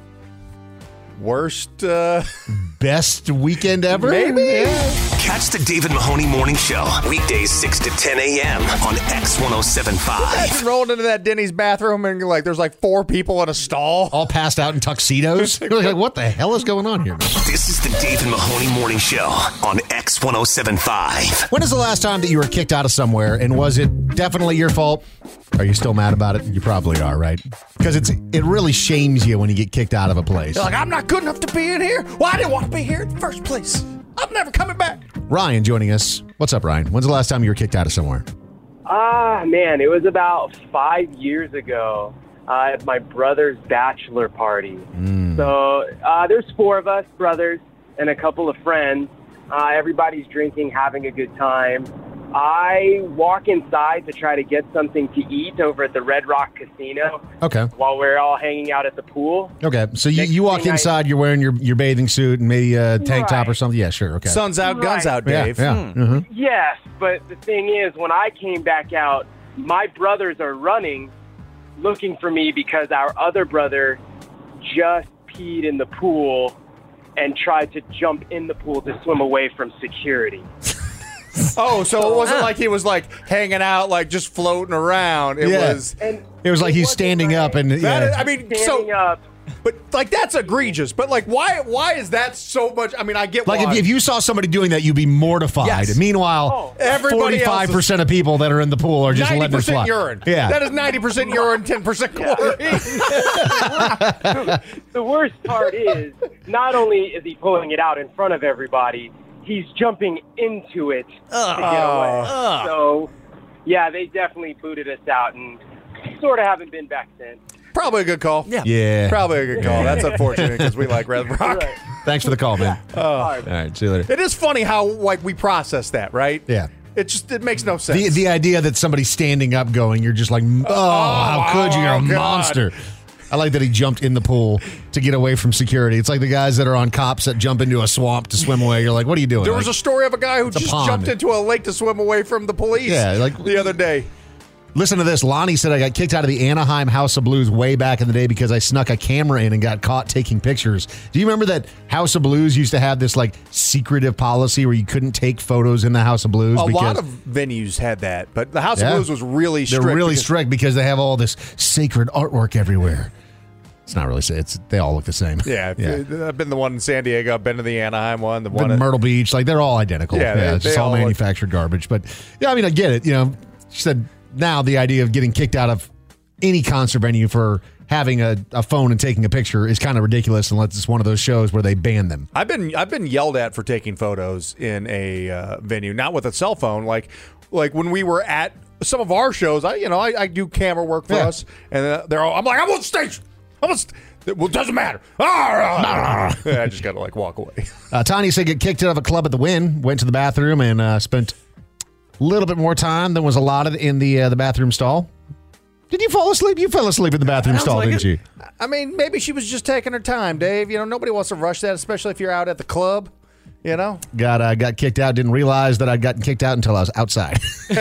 Worst, uh... best weekend ever? Maybe. Yeah. Catch the David Mahoney Morning Show, weekdays six to ten a.m. on X one oh seven point five. Imagine rolling into that Denny's bathroom and like there's like four people in a stall. All passed out in tuxedos. You're like, what the hell is going on here? This is the David Mahoney Morning Show on X one oh seven point five. When is the last time that you were kicked out of somewhere, and was it definitely your fault? Are you still mad about it? You probably are, right? Because it's it really shames you when you get kicked out of a place. You're like, I'm not good enough to be in here. Well, I didn't want to be here in the first place. I'm never coming back. Ryan joining us. What's up, Ryan? When's the last time you were kicked out of somewhere? Ah, man, it was about five years ago uh, at my brother's bachelor party. Mm. So uh, there's four of us, brothers, and a couple of friends. Uh, everybody's drinking, having a good time. I walk inside to try to get something to eat over at the Red Rock Casino. Okay. While we're all hanging out at the pool. Okay, so you, you walk inside, I, you're wearing your, your bathing suit and maybe a tank right. top or something? Yeah, sure, okay. Sun's out, guns right. out, Dave. Yeah, yeah. Hmm. Mm-hmm. Yes, but the thing is, when I came back out, my brothers are running, looking for me because our other brother just peed in the pool and tried to jump in the pool to swim away from security. Oh, so it wasn't like he was like hanging out, like just floating around. It Yeah. was. And It was like he's standing up and That yeah. is- I mean, standing so. up. But like that's egregious. But like, why? Why is that so much? I mean, I get Like why. if, if you saw somebody doing that, you'd be mortified. Yes. Meanwhile, Oh. Everybody else forty-five percent of people that are in the pool are just ninety letting it fly. percent urine. Yeah. That is ninety percent urine, ten percent chlorine. The worst part is, not only is he pulling it out in front of everybody, he's jumping into it to get away. Ugh. So, yeah, they definitely booted us out and sort of haven't been back since. Probably a good call. Yeah. Yeah. Probably a good call. That's unfortunate because we like Red Rock. Right. Thanks for the call, man. Oh. All right, see you later. It is funny how like we process that, right? Yeah. It just it makes no sense. The the idea that somebody's standing up going, you're just like, oh, how could you? You're a oh, God. monster. I like that he jumped in the pool to get away from security. It's like the guys that are on cops that jump into a swamp to swim away. You're like, what are you doing? There was Like, a story of a guy who It's a just pond. jumped into a lake to swim away from the police. Yeah, like- the other day. Listen to this. Lonnie said I got kicked out of the Anaheim House of Blues way back in the day because I snuck a camera in and got caught taking pictures. Do you remember that House of Blues used to have this like secretive policy where you couldn't take photos in the House of Blues? A because lot of venues had that, but the House Yeah. of Blues was really strict. They're really because- strict because they have all this sacred artwork everywhere. It's not really. It's they all look the same. Yeah, yeah. I've been the one in San Diego. I've been to the Anaheim one. The one The at, Myrtle Beach, like they're all identical. Yeah, Yeah, they- it's just they all all look- manufactured garbage. But yeah, I mean, I get it. You know, she said now the idea of getting kicked out of any concert venue for having a, a phone and taking a picture is kind of ridiculous unless it's one of those shows where they ban them. I've been I've been yelled at for taking photos in a uh, venue, not with a cell phone. Like like when we were at some of our shows, I you know I, I do camera work for Yeah. us, and uh, they're all I'm like I'm on stage. I'm on st- well, it doesn't matter. Ah, yeah, I just gotta like walk away. Uh, Tanya said get kicked out of a club at the Wynn, went to the bathroom and uh, spent a little bit more time than was allotted in the uh, the bathroom stall. Did you fall asleep? You fell asleep in the bathroom Sounds stall, like didn't it. you? I mean, maybe she was just taking her time, Dave. You know, nobody wants to rush that, especially if you're out at the club. You know, Got uh, got kicked out. Didn't realize that I'd gotten kicked out until I was outside.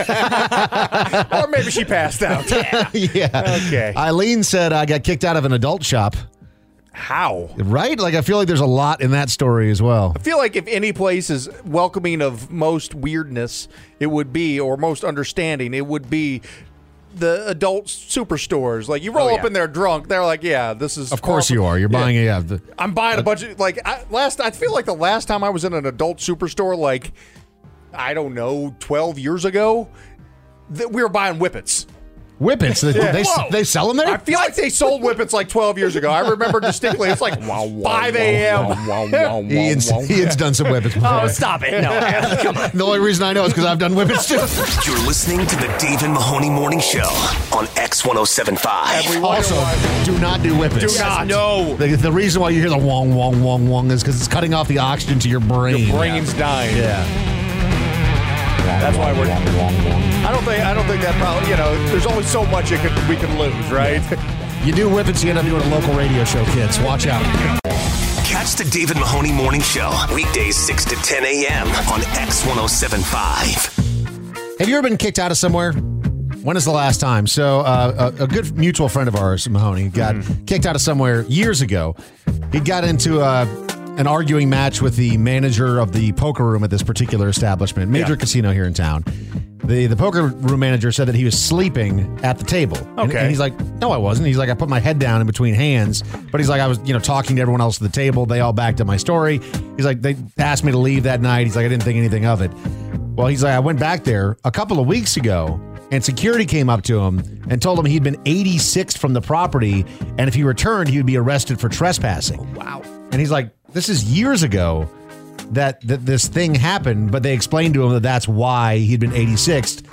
or maybe she passed out. Yeah. yeah. Okay. Eileen said I got kicked out of an adult shop. How? Right? Like I feel like there's a lot in that story as well. I feel like if any place is welcoming of most weirdness, it would be, or most understanding, it would be the adult superstores. Like you roll Oh, up yeah. in there drunk, they're like, yeah, this is. Of course you are. You're Yeah. buying a. Yeah, the, I'm buying a bunch of like I, last. I feel like the last time I was in an adult superstore, like I don't know, twelve years ago, that we were buying whippets. Whippets? They, Yeah. they, Whoa. they sell them there? I feel like they sold whippets like twelve years ago. I remember distinctly. It's like five a.m. Ian's, Ian's done some whippets before. Oh, stop it. No. Come on. The only reason I know is because I've done whippets too. You're listening to the Dave and Mahoney Morning Show on X one oh seven point five. Also, do not do whippets. Do not. No. The, the reason why you hear the wong, wong, wong, wong is because it's cutting off the oxygen to your brain. Your brain's dying. Yeah. That's why we're. I don't think I don't think that probably, you know, there's only so much it could, we could lose, right? You do whip it, so you end up doing a local radio show, kids. Watch out. Catch the David Mahoney Morning Show, weekdays six to ten a.m. on X one oh seven point five. Have you ever been kicked out of somewhere? When is the last time? So uh, a, a good mutual friend of ours, Mahoney, got mm. kicked out of somewhere years ago. He got into uh, an arguing match with the manager of the poker room at this particular establishment, major yeah. casino here in town. The the poker room manager said that he was sleeping at the table. Okay. And, and he's like, no, I wasn't. He's like, I put my head down in between hands. But he's like, I was, you know, talking to everyone else at the table. They all backed up my story. He's like, they asked me to leave that night. He's like, I didn't think anything of it. Well, he's like, I went back there a couple of weeks ago, and security came up to him and told him he'd been eighty-sixed from the property, and if he returned, he would be arrested for trespassing. Oh, wow. And he's like, this is years ago that, that this thing happened, but they explained to him that that's why he'd been eighty-sixed.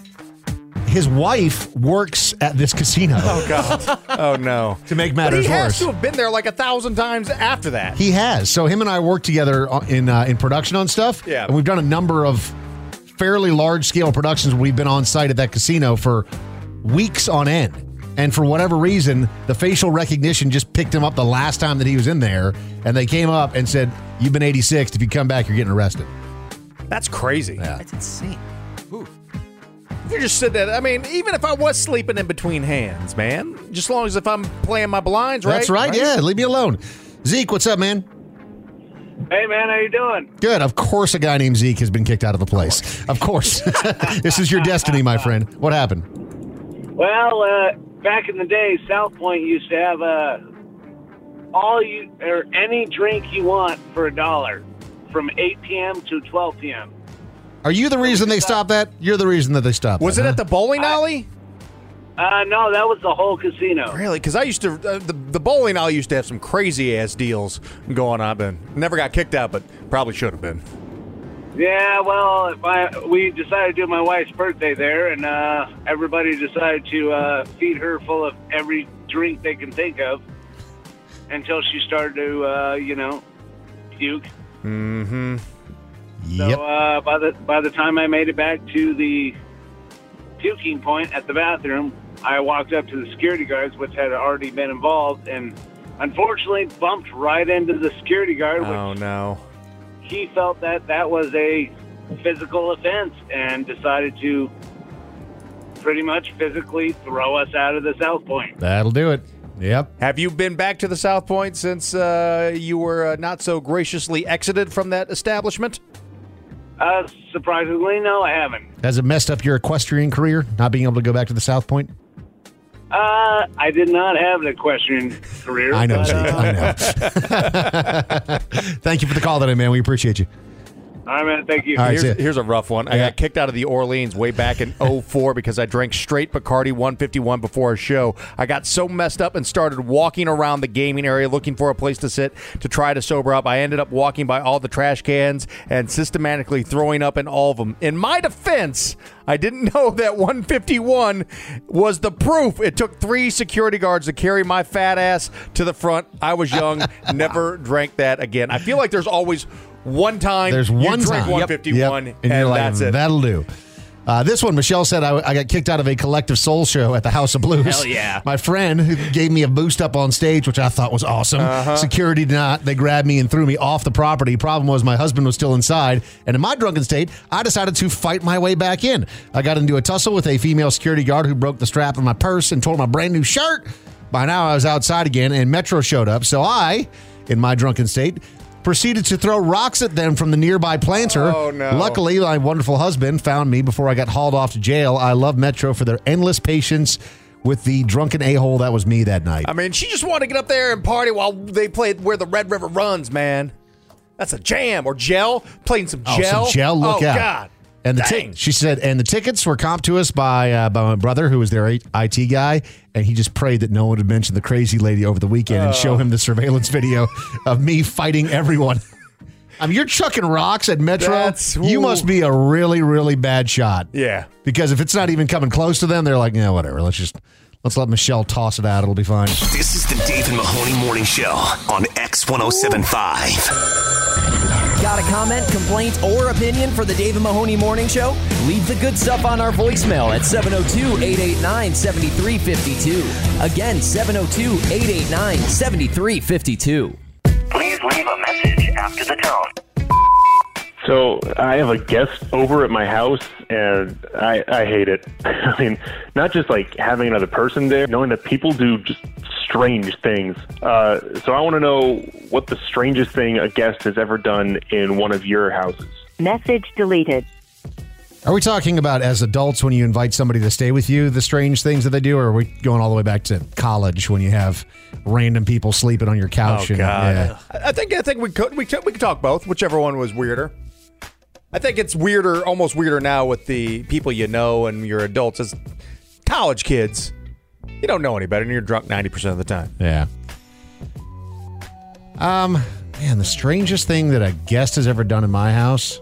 His wife works at this casino. Oh, God. Oh, no. To make matters worse. But he has to have been there like a thousand times after that. He has. So him and I work together in uh, in production on stuff. Yeah. And we've done a number of fairly large-scale productions. We've been on site at that casino for weeks on end. And for whatever reason, the facial recognition just picked him up the last time that he was in there, and they came up and said, you've been eighty-sixed. If you come back, you're getting arrested. That's crazy. Yeah. That's insane. Ooh. If you just said that, I mean, even if I was sleeping in between hands, man, just as long as if I'm playing my blinds, right? That's right, right? Yeah. Leave me alone. Zeke, what's up, man? Hey, man, how you doing? Good. Of course a guy named Zeke has been kicked out of the place. Of course. This is your destiny, my friend. What happened? Well, uh, back in the day, South Point used to have uh, all you or any drink you want for a dollar from eight p.m. to twelve p.m. Are you the reason they stopped that? You're the reason that they stopped Was that, it huh? at the bowling alley? Uh, no, that was the whole casino. Really? Because I used to, uh, the, the bowling alley used to have some crazy-ass deals going on. But never got kicked out, but probably should have been. Yeah, well, my, we decided to do my wife's birthday there, and uh, everybody decided to uh, feed her full of every drink they can think of until she started to, uh, you know, puke. Mm-hmm. So Yep. uh, by the by the time I made it back to the puking point at the bathroom, I walked up to the security guards, which had already been involved, and unfortunately bumped right into the security guard. Which Oh, no. He felt that that was a physical offense and decided to pretty much physically throw us out of the South Point. That'll do it. Yep. Have you been back to the South Point since uh, you were uh, not so graciously exited from that establishment? Uh, surprisingly, no, I haven't. Has it messed up your equestrian career, not being able to go back to the South Point? Uh, I did not have an equestrian career. I know, but, Zeke. uh, I know. Thank you for the call today, man. We appreciate you. All right, man. Thank you. All right, here's, see ya. here's a rough one. I Yeah. got kicked out of the Orleans way back in oh four because I drank straight Bacardi one fifty-one before a show. I got so messed up and started walking around the gaming area looking for a place to sit to try to sober up. I ended up walking by all the trash cans and systematically throwing up in all of them. In my defense, I didn't know that one fifty-one was the proof. It took three security guards to carry my fat ass to the front. I was young, never drank that again. I feel like there's always one time There's you one drink time. one fifty-one, Yep. and, and you're like, that's it. that'll do. Uh, this one, Michelle said, I, I got kicked out of a Collective Soul show at the House of Blues. Hell yeah. My friend who gave me a boost up on stage, which I thought was awesome. Uh-huh. Security did not. They grabbed me and threw me off the property. Problem was my husband was still inside. And in my drunken state, I decided to fight my way back in. I got into a tussle with a female security guard who broke the strap of my purse and tore my brand new shirt. By now, I was outside again, and Metro showed up. So I, in my drunken state, proceeded to throw rocks at them from the nearby planter. Oh, no. Luckily, my wonderful husband found me before I got hauled off to jail. I love Metro for their endless patience with the drunken a-hole that was me that night. I mean, she just wanted to get up there and party while they played Where the Red River Runs, man. That's a jam. Or Gel. Playing some Oh, Gel. some Gel, look oh, out. God. And the Dang. ti- she said, and the tickets were comped to us by uh, by my brother, who was their I T guy, and he just prayed that no one would mention the crazy lady over the weekend and show him the surveillance video of me fighting everyone. I mean, you're chucking rocks at Metro. That's- you ooh. must be a really, really bad shot. Yeah. Because if it's not even coming close to them, they're like, yeah, whatever. Let's just let's let Michelle toss it out. It'll be fine. This is the Dave and Mahoney Morning Show on X one oh seven point five. Got a comment, complaint, or opinion for the Dave and Mahoney Morning Show? Leave the good stuff on our voicemail at seven oh two, eight eight nine, seven three five two. Again, seven oh two, eight eight nine, seven three five two. Please leave a message after the tone. So I have a guest over at my house, and I, I hate it. I mean, not just like having another person there, knowing that people do just strange things. Uh, so I want to know what the strangest thing a guest has ever done in one of your houses. Message deleted. Are we talking about as adults when you invite somebody to stay with you, the strange things that they do, or are we going all the way back to college when you have random people sleeping on your couch? Oh, and, God. Yeah. I think I think we could we could we could talk both, whichever one was weirder. I think it's weirder, almost weirder now with the people you know and your adults. As college kids, you don't know any better, and you're drunk ninety percent of the time. Yeah. Um, man, the strangest thing that a guest has ever done in my house.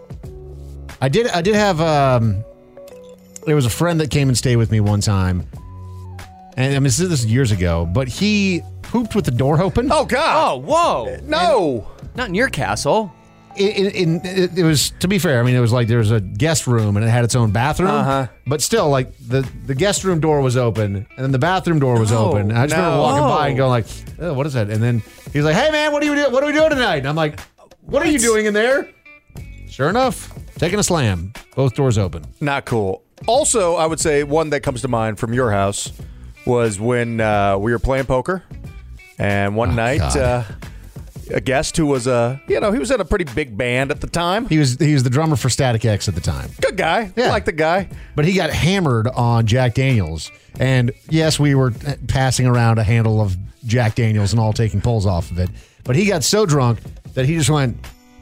I did. I did have. Um, there was a friend that came and stayed with me one time, and I mean this is, this is years ago. But he pooped with the door open. Oh God! Oh, whoa! No, and not in your castle. It, it, it, it was, to be fair, I mean, it was like there was a guest room and it had its own bathroom. Uh-huh. But still, like, the, the guest room door was open and then the bathroom door was No, open. And I just no. remember walking by and going like, oh, what is that? And then he's like, hey, man, what are you do- What are we doing tonight? And I'm like, what, what are you doing in there? Sure enough, taking a slam. Both doors open. Not cool. Also, I would say one that comes to mind from your house was when uh, we were playing poker. And one Oh, night... God. Uh, a guest who was a, you know, he was in a pretty big band at the time. He was he was the drummer for Static X at the time. Good guy. Yeah. Like the guy. But he got hammered on Jack Daniels. And yes, we were passing around a handle of Jack Daniels and all taking pulls off of it. But he got so drunk that he just went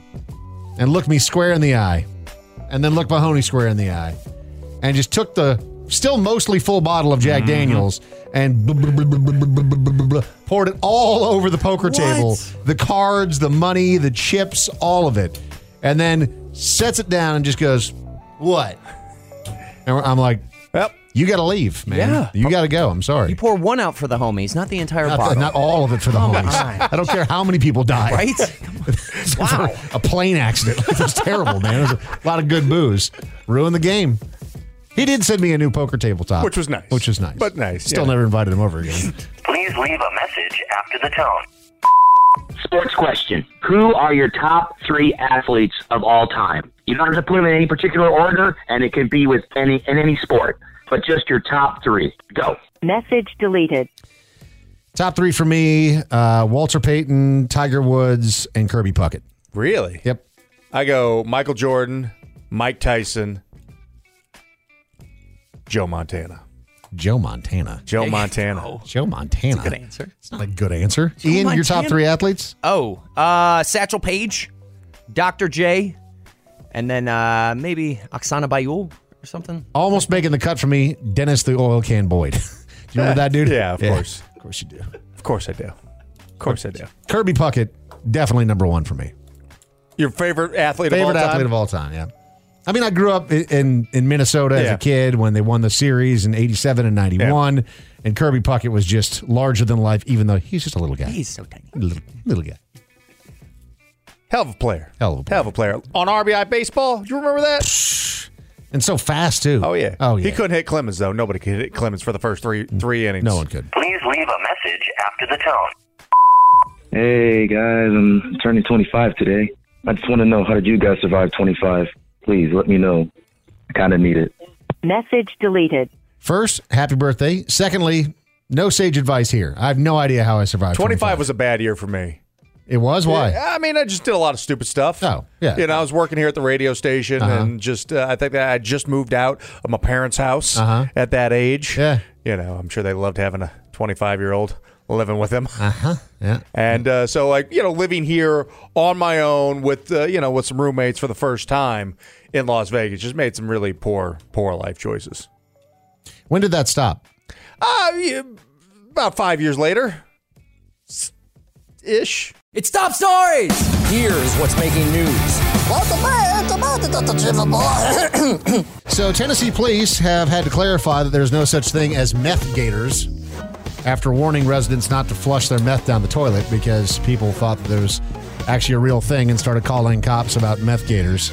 and looked me square in the eye. And then looked Mahoney square in the eye. And just took the still mostly full bottle of Jack mm-hmm. Daniels and blah, blah, blah, blah, blah, blah, blah, blah, poured it all over the poker What? table. The cards, the money, the chips, all of it. And then sets it down and just goes, what? And I'm like, yep. You got to leave, man. Yeah. You got to go. I'm sorry. You pour one out for the homies, not the entire Not, bottle. not all of it for the Come homies. on. I don't care how many people die. Right? Wow. A plane accident. It was terrible, man. It was a lot of good booze. Ruined the game. He did send me a new poker tabletop. Which was nice. Which was nice. But nice. Still yeah. never invited him over again. Please leave a message after the tone. Sports question. Who are your top three athletes of all time? You don't have to put them in any particular order, and it can be with any in any sport, but just your top three. Go. Message deleted. Top three for me, uh, Walter Payton, Tiger Woods, and Kirby Puckett. Really? Yep. I go Michael Jordan, Mike Tyson, Joe Montana. Joe Montana. Joe Montana. Joe Montana. That's a good answer. It's not a good answer. Joe Ian, your top Montana? three athletes? Oh, uh, Satchel Paige, Doctor J, and then uh, maybe Oksana Bayul or something. Almost making the cut for me, Dennis the Oil Can Boyd. Do you remember that dude? Yeah, of course. Of course you do. Of course I do. Of course I do. Kirby Puckett, definitely number one for me. Your favorite athlete Favorite of all time? athlete of all time, yeah. I mean, I grew up in in, in Minnesota as Yeah. a kid when they won the series in eighty-seven and ninety-one, yeah. and Kirby Puckett was just larger than life, even though he's just a little guy. He's so tiny. Little, little guy. Hell of a player. Hell of a player. Hell of a player. On R B I Baseball, do you remember that? And so fast, too. Oh, yeah. Oh, yeah. He couldn't hit Clemens, though. Nobody could hit Clemens for the first three three innings. No one could. Please leave a message after the tone. Hey guys, I'm turning twenty-five today. I just want to know, how did you guys survive twenty-five? Please let me know. I kind of need it. Message deleted. First, happy birthday. Secondly, no sage advice here. I have no idea how I survived twenty-five twenty-five. was a bad year for me. It was? Why? Yeah, I mean, I just did a lot of stupid stuff. Oh, yeah. You know, I was working here at the radio station, Uh-huh. and just uh, I think that I just moved out of my parents' house Uh-huh. at that age. Yeah. You know, I'm sure they loved having a twenty-five-year-old living with them. Uh-huh. Yeah. And uh, so, like, you know, living here on my own with, uh, you know, with some roommates for the first time in Las Vegas just made some really poor, poor life choices. When did that stop? Uh, yeah, about five years later. S- Ish. It's Top Stories! Here's what's making news. So Tennessee police have had to clarify that there's no such thing as meth gators after warning residents not to flush their meth down the toilet because people thought that there was actually a real thing and started calling cops about meth gators.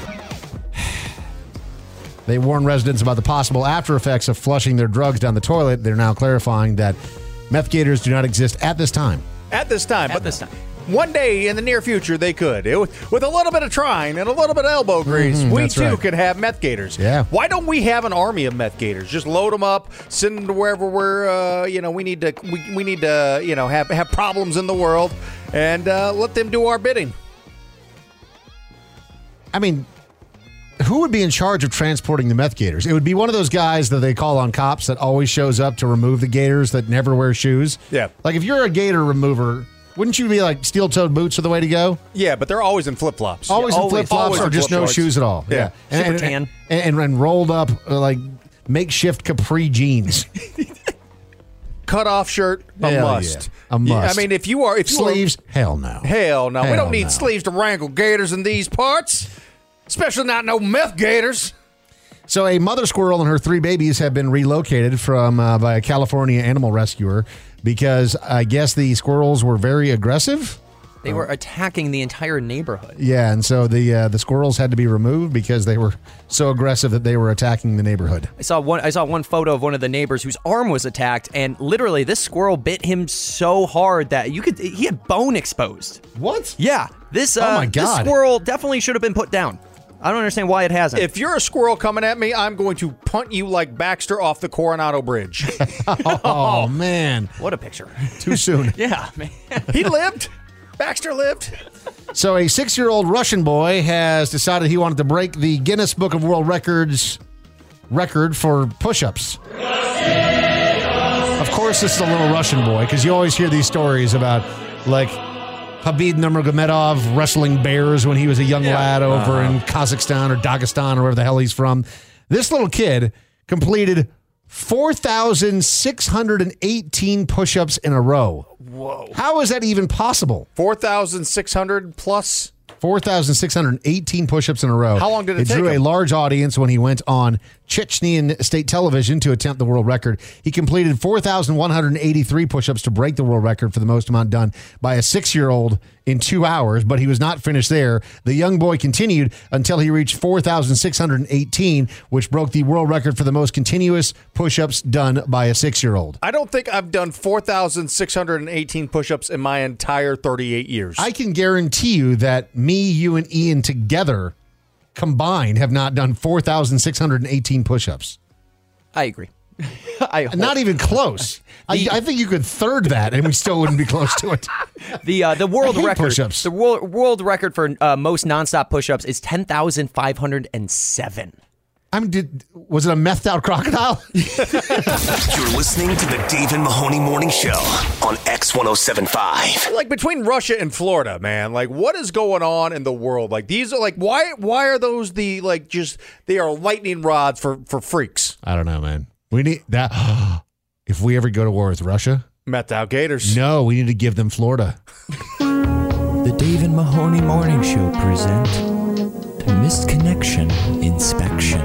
They warn residents about the possible after effects of flushing their drugs down the toilet. They're now clarifying that meth gators do not exist at this time. At this time. At but this time. One day in the near future, they could. It, with a little bit of trying and a little bit of elbow grease, Mhm, we that's too right. could have meth gators. Yeah. Why don't we have an army of meth gators? Just load them up, send them to wherever we're, uh, you know, we need to, we, we need to, you know, have have problems in the world, and uh, let them do our bidding. I mean, who would be in charge of transporting the meth gators? It would be one of those guys that they call on cops that always shows up to remove the gators that never wear shoes. Yeah. Like if you're a gator remover, wouldn't you be like steel-toed boots are the way to go? Yeah, but they're always in flip-flops. Always Yeah, in flip-flops always or in just flip no shorts. shoes at all. Yeah. And, Super and, tan. And, and, and rolled up uh, like makeshift capri jeans. Cut off shirt, a Hell must. yeah. A must. I mean, if you are, if you Sleeves, are, hell no. hell no, we Hell don't need no. sleeves to wrangle gators in these parts, especially not no meth gators. So a mother squirrel and her three babies have been relocated from uh, by a California animal rescuer because I guess the squirrels were very aggressive. They were attacking the entire neighborhood. Yeah, and so the uh, the squirrels had to be removed because they were so aggressive that they were attacking the neighborhood. I saw one. I saw one photo of one of the neighbors whose arm was attacked, and literally this squirrel bit him so hard that you could. He had bone exposed. What? Yeah. This. Uh, Oh my This God. squirrel definitely should have been put down. I don't understand why it hasn't. If you're a squirrel coming at me, I'm going to punt you like Baxter off the Coronado Bridge. Oh man, what a picture! Too soon. Yeah, man. He lived. Baxter lived. So a six-year-old Russian boy has decided he wanted to break the Guinness Book of World Records record for push-ups. Of course, this is a little Russian boy because you always hear these stories about like Habib Nurmagomedov wrestling bears when he was a young Yeah. lad over Uh-huh. in Kazakhstan or Dagestan or wherever the hell he's from. This little kid completed four thousand six hundred eighteen push-ups in a row. Whoa. How is that even possible? four thousand six hundred plus? four thousand six hundred eighteen push-ups in a row. How long did it It take drew him? a large audience when he went on Chechnyan state television to attempt the world record. He completed four thousand one hundred eighty-three push-ups to break the world record for the most amount done by a six-year-old in two hours, but he was not finished there. The young boy continued until he reached four thousand six hundred eighteen, which broke the world record for the most continuous push-ups done by a six-year-old. I don't think I've done four thousand six hundred eighteen push-ups in my entire thirty-eight years. I can guarantee you that me, you, and Ian together combined have not done four thousand six hundred eighteen push-ups. I agree. I hope. Not even close. I, I think you could third that and we still wouldn't be close to it. The uh, the world I hate record. push-ups. The world world record for uh, most nonstop push-ups is ten thousand five hundred and seven. I mean, did was it a methed out crocodile? You're listening to the Dave and Mahoney Morning Show on X one oh seven point five. Like between Russia and Florida, man, like what is going on in the world? Like these are like why why are those the like just they are lightning rods for for freaks? I don't know, man. We need that. If we ever go to war with Russia, Met out gators. no, we need to give them Florida. The Dave and Mahoney Morning Show present the Missed Connection Inspection.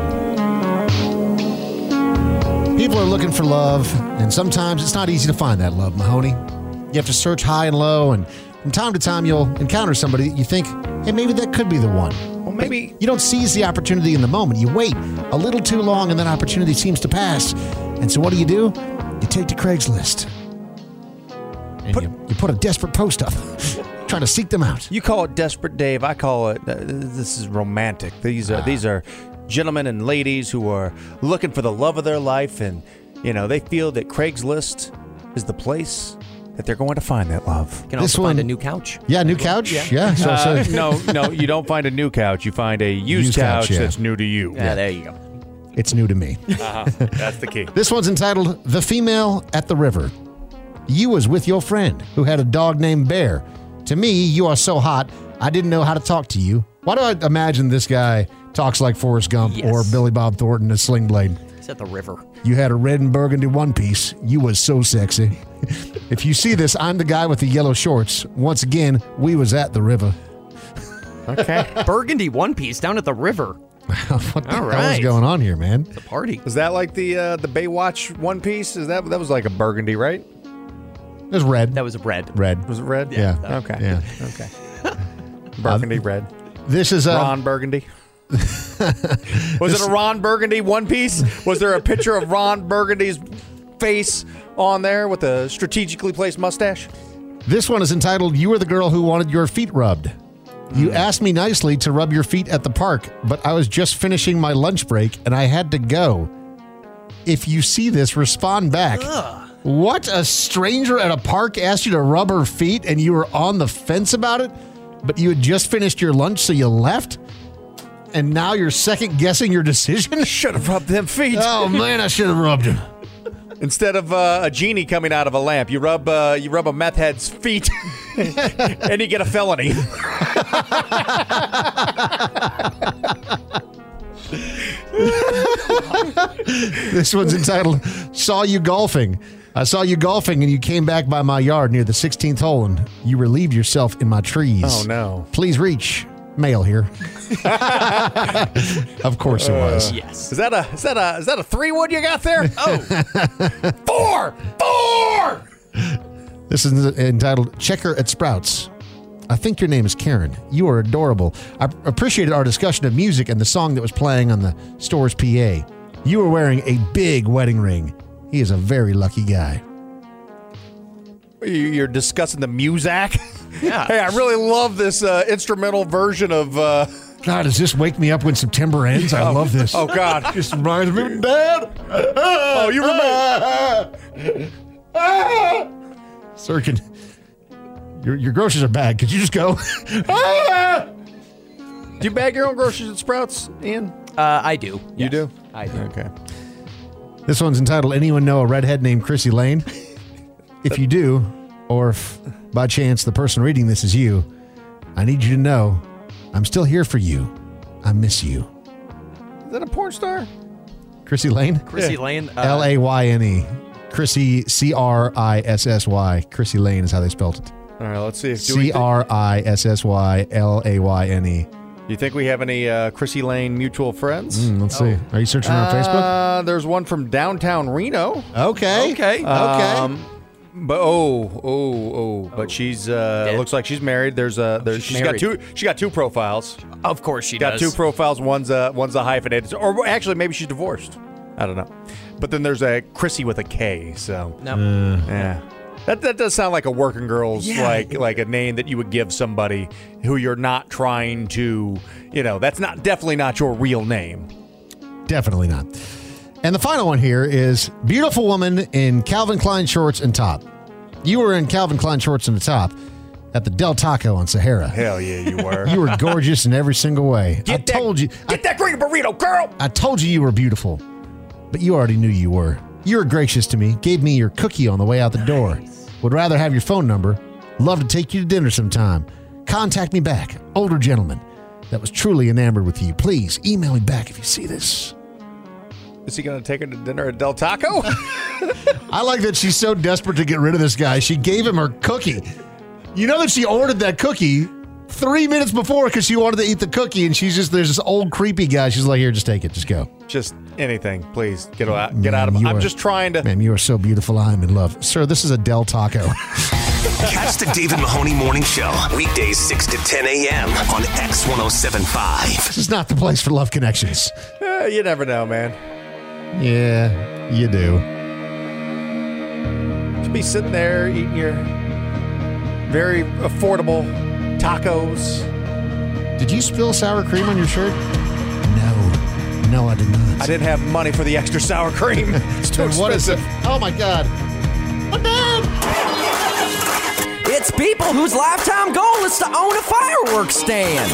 People are looking for love, and sometimes it's not easy to find that love, Mahoney. You have to search high and low, and from time to time you'll encounter somebody that you think, hey, maybe that could be the one. Well, maybe You don't seize the opportunity in the moment. You wait a little too long, and that opportunity seems to pass. And so what do you do? You take to Craigslist. And Put- you, you put a desperate post up, trying to seek them out. you call it desperate, Dave. I call it uh, this is romantic. These are these are gentlemen and ladies who are looking for the love of their life, and you know they feel that Craigslist is the place that they're going to find that love. You can This also find one- a new couch. Yeah, new couch? Yeah. so, Uh, so, no, no, you don't find a new couch. You find a used, Used couch, couch, yeah. that's new to you. Yeah, there you go. it's new to me. Uh-huh. That's the key. This one's entitled The Female at the River. You was with your friend who had a dog named Bear. To me, you are so hot, I didn't know how to talk to you. Why do I imagine this guy talks like Forrest Gump Yes. or Billy Bob Thornton as Sling Blade? It's at the river. You had a red and burgundy one piece. You was so sexy. If you see this, I'm the guy with the yellow shorts. Once again, we was at the river. Okay. Burgundy one piece down at the river. What the All hell is right. going on here, man? The party. Is that like the uh, the Baywatch One Piece? Is that that was like a burgundy, right? It was red. That was red. Red. Was it red? Yeah. Okay. Yeah. Okay. Burgundy uh, red. This is uh, Ron Burgundy. Was this, it a Ron Burgundy one piece? Was there a picture of Ron Burgundy's face on there with a strategically placed mustache? This one is entitled, You Were the Girl Who Wanted Your Feet Rubbed. You mm. asked me nicely to rub your feet at the park, but I was just finishing my lunch break and I had to go. If you see this, respond back. Ugh. What? A stranger at a park asked you to rub her feet and you were on the fence about it, but you had just finished your lunch, so you left? And now you're second guessing your decision? Should have rubbed them feet. Oh, man, I should have rubbed him. Instead of uh, a genie coming out of a lamp, you rub uh, you rub a meth head's feet, and you get a felony. This one's entitled, Saw You Golfing. I saw you golfing and you came back by my yard near the sixteenth hole and you relieved yourself in my trees. Oh, no. Please reach. Mail here. Of course it was. Uh, yes. Is that a is that a is that a three wood you got there? Oh. Four! Four! This is entitled Checker at Sprouts. I think your name is Karen. You are adorable. I appreciated our discussion of music and the song that was playing on the store's P A. You were wearing a big wedding ring. He is a very lucky guy. You're discussing the Muzak? Yeah. Hey, I really love this uh, instrumental version of... Uh... God, does this wake me up when September ends? I oh, love this. Oh, God. Just reminds me of Dad. Oh, you remember... Sir, can... Your, your groceries are bagged. Could you just go? Do you bag your own groceries at Sprouts, Ian? Uh, I do. You yes. do? I do. Okay. This one's entitled, Anyone Know a Redhead Named Chrissy Lane? If you do, or if by chance the person reading this is you, I need you to know I'm still here for you. I miss you. Is that a porn star? Chrissy Lane? Chrissy yeah. Lane? Uh, L A Y N E. Chrissy, C R I S S Y. Chrissy Lane is how they spelled it. All right, let's see. If C R I S S Y L A Y N E. You think we have any uh, Chrissy Lane mutual friends? Mm, let's oh. see. Are you searching on uh, Facebook? There's one from downtown Reno. Okay. Okay. Um, okay. But oh, oh, oh! But she's uh, Dead. looks like she's married. There's a there's She's she's got two she got two profiles. Of course she got does. two profiles. One's a one's a hyphenated, or actually maybe she's divorced. I don't know. But then there's a Chrissy with a K. So no, uh, yeah, that that does sound like a working girl's Yeah. like like a name that you would give somebody who you're not trying to, you know, that's not definitely not your real name. Definitely not. And the final one here is beautiful woman in Calvin Klein shorts and top. You were in Calvin Klein shorts and the top at the Del Taco on Sahara. Hell yeah, you were. You were gorgeous in every single way. Get I that, told you. Get I, that green burrito, girl. I told you you were beautiful, but you already knew you were. You were gracious to me, gave me your cookie on the way out the door. Would rather have your phone number. Love to take you to dinner sometime. Contact me back. Older gentleman that was truly enamored with you. Please email me back if you see this. Is he going to take her to dinner at Del Taco? I like that she's so desperate to get rid of this guy. She gave him her cookie. You know that she ordered that cookie three minutes before because she wanted to eat the cookie, and she's just, there's this old creepy guy. She's like, here, just take it. Just go. Just anything, please. Get out, get man, out of it. I'm are, just trying to. Man, you are so beautiful. I'm in love. Sir, this is a Del Taco. Catch the David Mahoney Morning Show, weekdays six to ten a.m. on X one oh seven point five. This is not the place for love connections. Uh, you never know, man. Yeah, you do. To be sitting there eating your very affordable tacos. Did you spill sour cream on your shirt? No. No, I did not. I didn't have money for the extra sour cream. It's too expensive. What is it? Oh, my God. What the? It's people whose lifetime goal is to own a fireworks stand.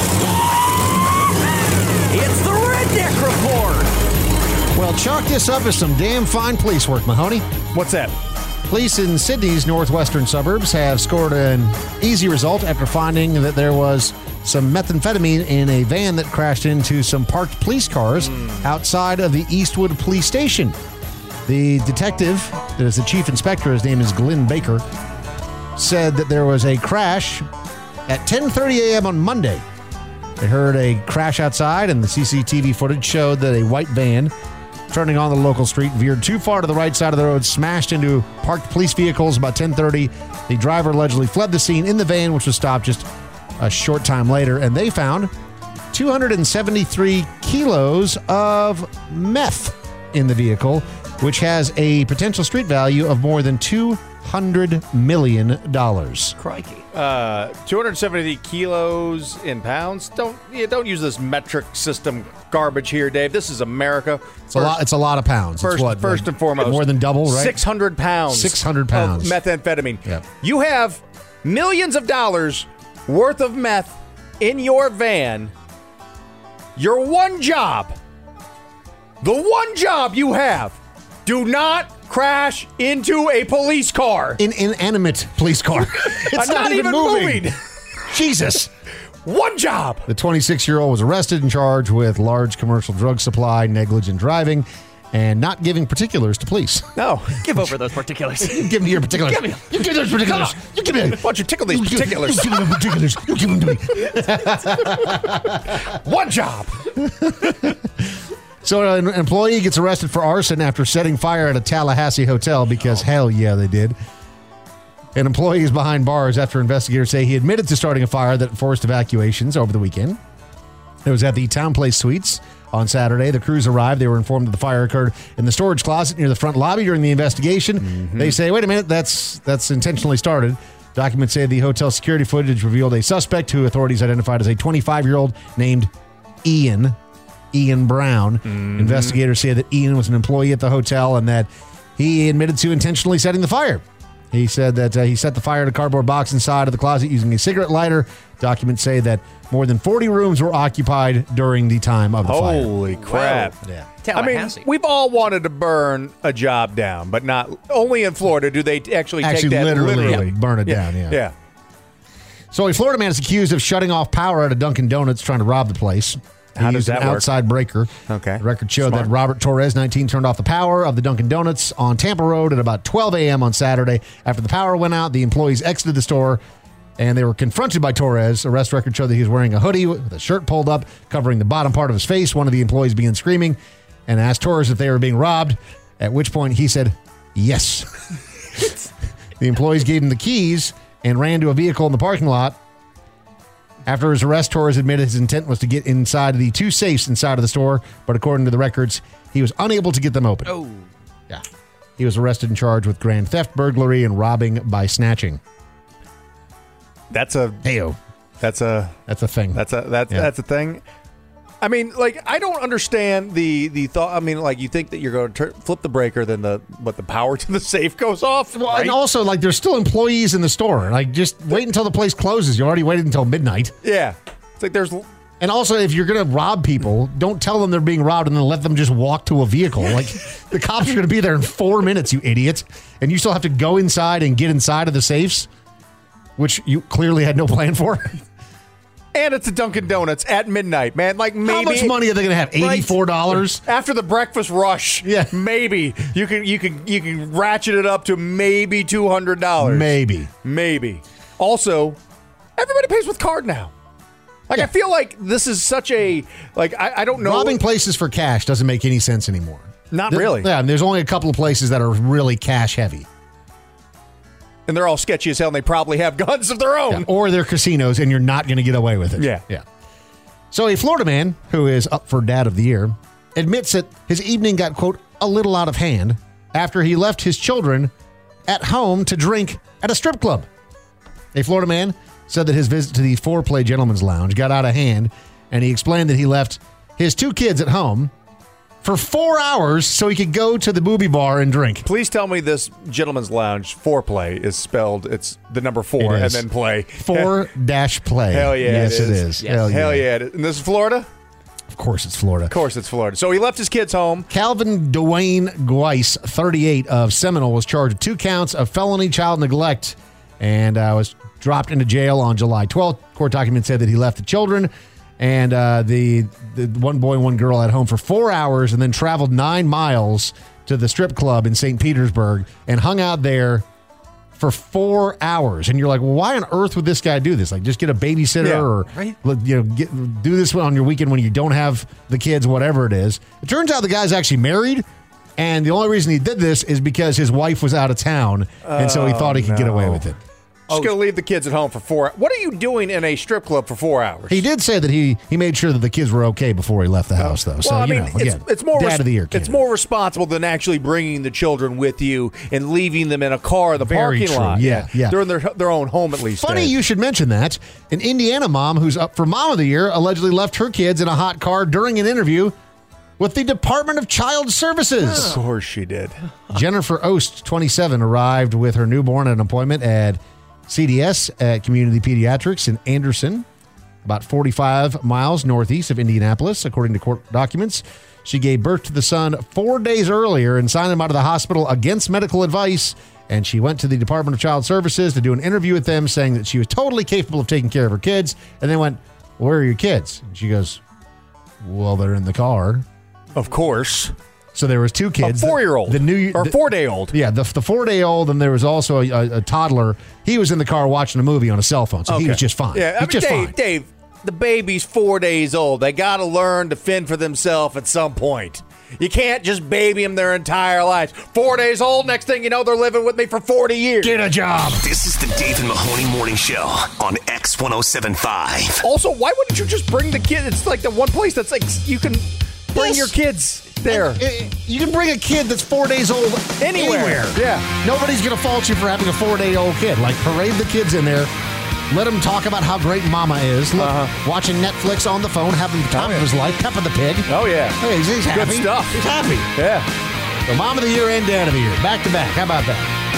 It's the Redneck Report. Well, chalk this up as some damn fine police work, Mahoney. What's that? Police in Sydney's northwestern suburbs have scored an easy result after finding that there was some methamphetamine in a van that crashed into some parked police cars mm. outside of the Eastwood Police Station. The detective, that is the chief inspector, his name is Glenn Baker, said that there was a crash at ten thirty a.m. on Monday. They heard a crash outside, and the C C T V footage showed that a white van turning on the local street veered too far to the right side of the road, smashed into parked police vehicles about ten thirty. The driver allegedly fled the scene in the van, which was stopped just a short time later, and they found two hundred seventy-three kilos of meth in the vehicle, which has a potential street value of more than two hundred million dollars. Crikey. Uh, two hundred seventy kilos in pounds. Don't yeah, don't use this metric system garbage here, Dave. This is America. It's a lot. It's a lot of pounds. First, it's what, first like, and foremost, more than double, right? Six hundred pounds. Six hundred pounds of methamphetamine. Yep. You have millions of dollars worth of meth in your van. Your one job, the one job you have, do not crash into a police car. An inanimate police car. It's I'm not, not even even moving. moving. Jesus. One job. The twenty-six-year-old was arrested and charged with large commercial drug supply, negligent driving, and not giving particulars to police. No. Give over those particulars. Give me your particulars. Give me. You give those particulars. You give me. Why don't you tickle these You give- particulars? You give me the particulars. You give them to me. One job. So an employee gets arrested for arson after setting fire at a Tallahassee hotel because hell yeah, they did. An employee is behind bars after investigators say he admitted to starting a fire that forced evacuations over the weekend. It was at the Town Place Suites on Saturday. The crews arrived. They were informed that the fire occurred in the storage closet near the front lobby during the investigation. Mm-hmm. They say, wait a minute, that's that's intentionally started. Documents say the hotel security footage revealed a suspect who authorities identified as a twenty-five-year-old named Ian, Ian Brown. Mm-hmm. Investigators say that Ian was an employee at the hotel and that he admitted to intentionally setting the fire. He said that uh, he set the fire in a cardboard box inside of the closet using a cigarette lighter. Documents say that more than forty rooms were occupied during the time of the fire. Holy crap. Whoa. Yeah. I mean, Tallahassee. we've all wanted to burn a job down, but not only in Florida do they actually, Actually, take that literally, literally. burn it down, yeah. Yeah. So a Florida man is accused of shutting off power at a Dunkin' Donuts trying to rob the place. He How does used that an work? outside breaker. Okay. The record showed Smart. that Robert Torres, nineteen, turned off the power of the Dunkin' Donuts on Tampa Road at about twelve a.m. on Saturday. After the power went out, the employees exited the store, and they were confronted by Torres. Arrest record showed that he was wearing a hoodie with a shirt pulled up, covering the bottom part of his face. One of the employees began screaming and asked Torres if they were being robbed, at which point he said, yes. The employees gave him the keys and ran to a vehicle in the parking lot. After his arrest, Torres admitted his intent was to get inside the two safes inside of the store, but according to the records, he was unable to get them open. Oh. Yeah. He was arrested and charged with grand theft, burglary, and robbing by snatching. That's a Heyo. That's a That's a thing. That's a that's Yeah. that's a thing. I mean, like, I don't understand the the thought. I mean, like, you think that you're going to tur flip the breaker, then the but the power to the safe goes off. Well, right? and also, like, there's still employees in the store. Like, just wait until the place closes. You already waited until midnight. Yeah, it's like there's. And also, if you're going to rob people, don't tell them they're being robbed and then let them just walk to a vehicle. Like, the cops are going to be there in four minutes, you idiot. And you still have to go inside and get inside of the safes, which you clearly had no plan for. And it's a Dunkin' Donuts at midnight, man. Like, maybe How much money are they going to have? eighty-four dollars? Right. After the breakfast rush. Yeah. Maybe you can you can you can ratchet it up to maybe two hundred dollars. Maybe. Maybe. Also, everybody pays with card now. Like, I feel like this is such a, like, I, I don't know. Robbing places for cash doesn't make any sense anymore. Not Th- really. Yeah, and there's only a couple of places that are really cash heavy. And they're all sketchy as hell, and they probably have guns of their own. Yeah, or they're casinos, and you're not going to get away with it. Yeah. Yeah. So a Florida man who is up for Dad of the Year admits that his evening got, quote, a little out of hand after he left his children at home to drink at a strip club. A Florida man said that his visit to the Foreplay Gentleman's Lounge got out of hand, and he explained that he left his two kids at home for four hours so he could go to the booby bar and drink. Please tell me this Gentleman's Lounge foreplay is spelled, it's the number four It and is. then play. Four dash play. Hell yeah. Yes, it is. it is. Yes. Hell, Hell yeah. yeah. it is. And this is Florida? Of course it's Florida. Of course it's Florida. So he left his kids home. Calvin Dwayne Gweiss, thirty-eight, of Seminole, was charged with two counts of felony child neglect and uh, was dropped into jail on July twelfth. Court documents said that he left the children and uh, the, the one boy and one girl at home for four hours and then traveled nine miles to the strip club in Saint Petersburg and hung out there for four hours. And you're like, well, why on earth would this guy do this? Like, just get a babysitter Yeah, or right. you know, get, do this on your weekend when you don't have the kids, whatever it is. It turns out the guy's actually married, and the only reason he did this is because his wife was out of town, and so he Oh, thought he could get away no. with it. Just going to leave the kids at home for four. What are you doing in a strip club for four hours? He did say that he he made sure that the kids were okay before he left the house, though. So, well, I you mean, know, it's, again, it's more dad res- of the year. It's candidate. more responsible than actually bringing the children with you and leaving them in a car in the Very parking true. lot. Yeah, yeah. They're in their their own home at least. Funny Dave. you should mention that. An Indiana mom who's up for Mom of the Year allegedly left her kids in a hot car during an interview with the Department of Child Services. Of course she did. Jennifer Ost, twenty-seven, arrived with her newborn at an appointment at C D S at Community Pediatrics in Anderson, about forty-five miles northeast of Indianapolis, according to court documents. She gave birth to the son four days earlier and signed him out of the hospital against medical advice. And she went to the Department of Child Services to do an interview with them, saying that she was totally capable of taking care of her kids. And they went, "Where are your kids?" And she goes, "Well, they're in the car." Of course. So there was two kids. A four-year-old. The new or the- four-day-old. Yeah, the, the four-day-old, and there was also a, a, a toddler. He was in the car watching a movie on a cell phone, so he Okay. was just fine. Yeah, I He's mean, just Dave, fine. Dave, the baby's four days old. They got to learn to fend for themselves at some point. You can't just baby them their entire lives. Four days old, next thing you know, they're living with me for forty years. Get a job. This is the Dave and Mahoney Morning Show on X one oh seven point five. Also, why wouldn't you just bring the kid? It's like the one place that's like, you can bring Yes. your kids there. Uh, You can bring a kid that's four days old Anywhere. anywhere. Yeah. Nobody's going to fault you for having a four-day-old kid. Like, parade the kids in there. Let him talk about how great mama is. Look, Uh-huh. watching Netflix on the phone, having the time of his life. Peppa the Pig. Oh, yeah. Hey, he's, he's happy. Good stuff. He's happy. Yeah. So Mom of the Year and Dad of the Year. Back to back. How about that?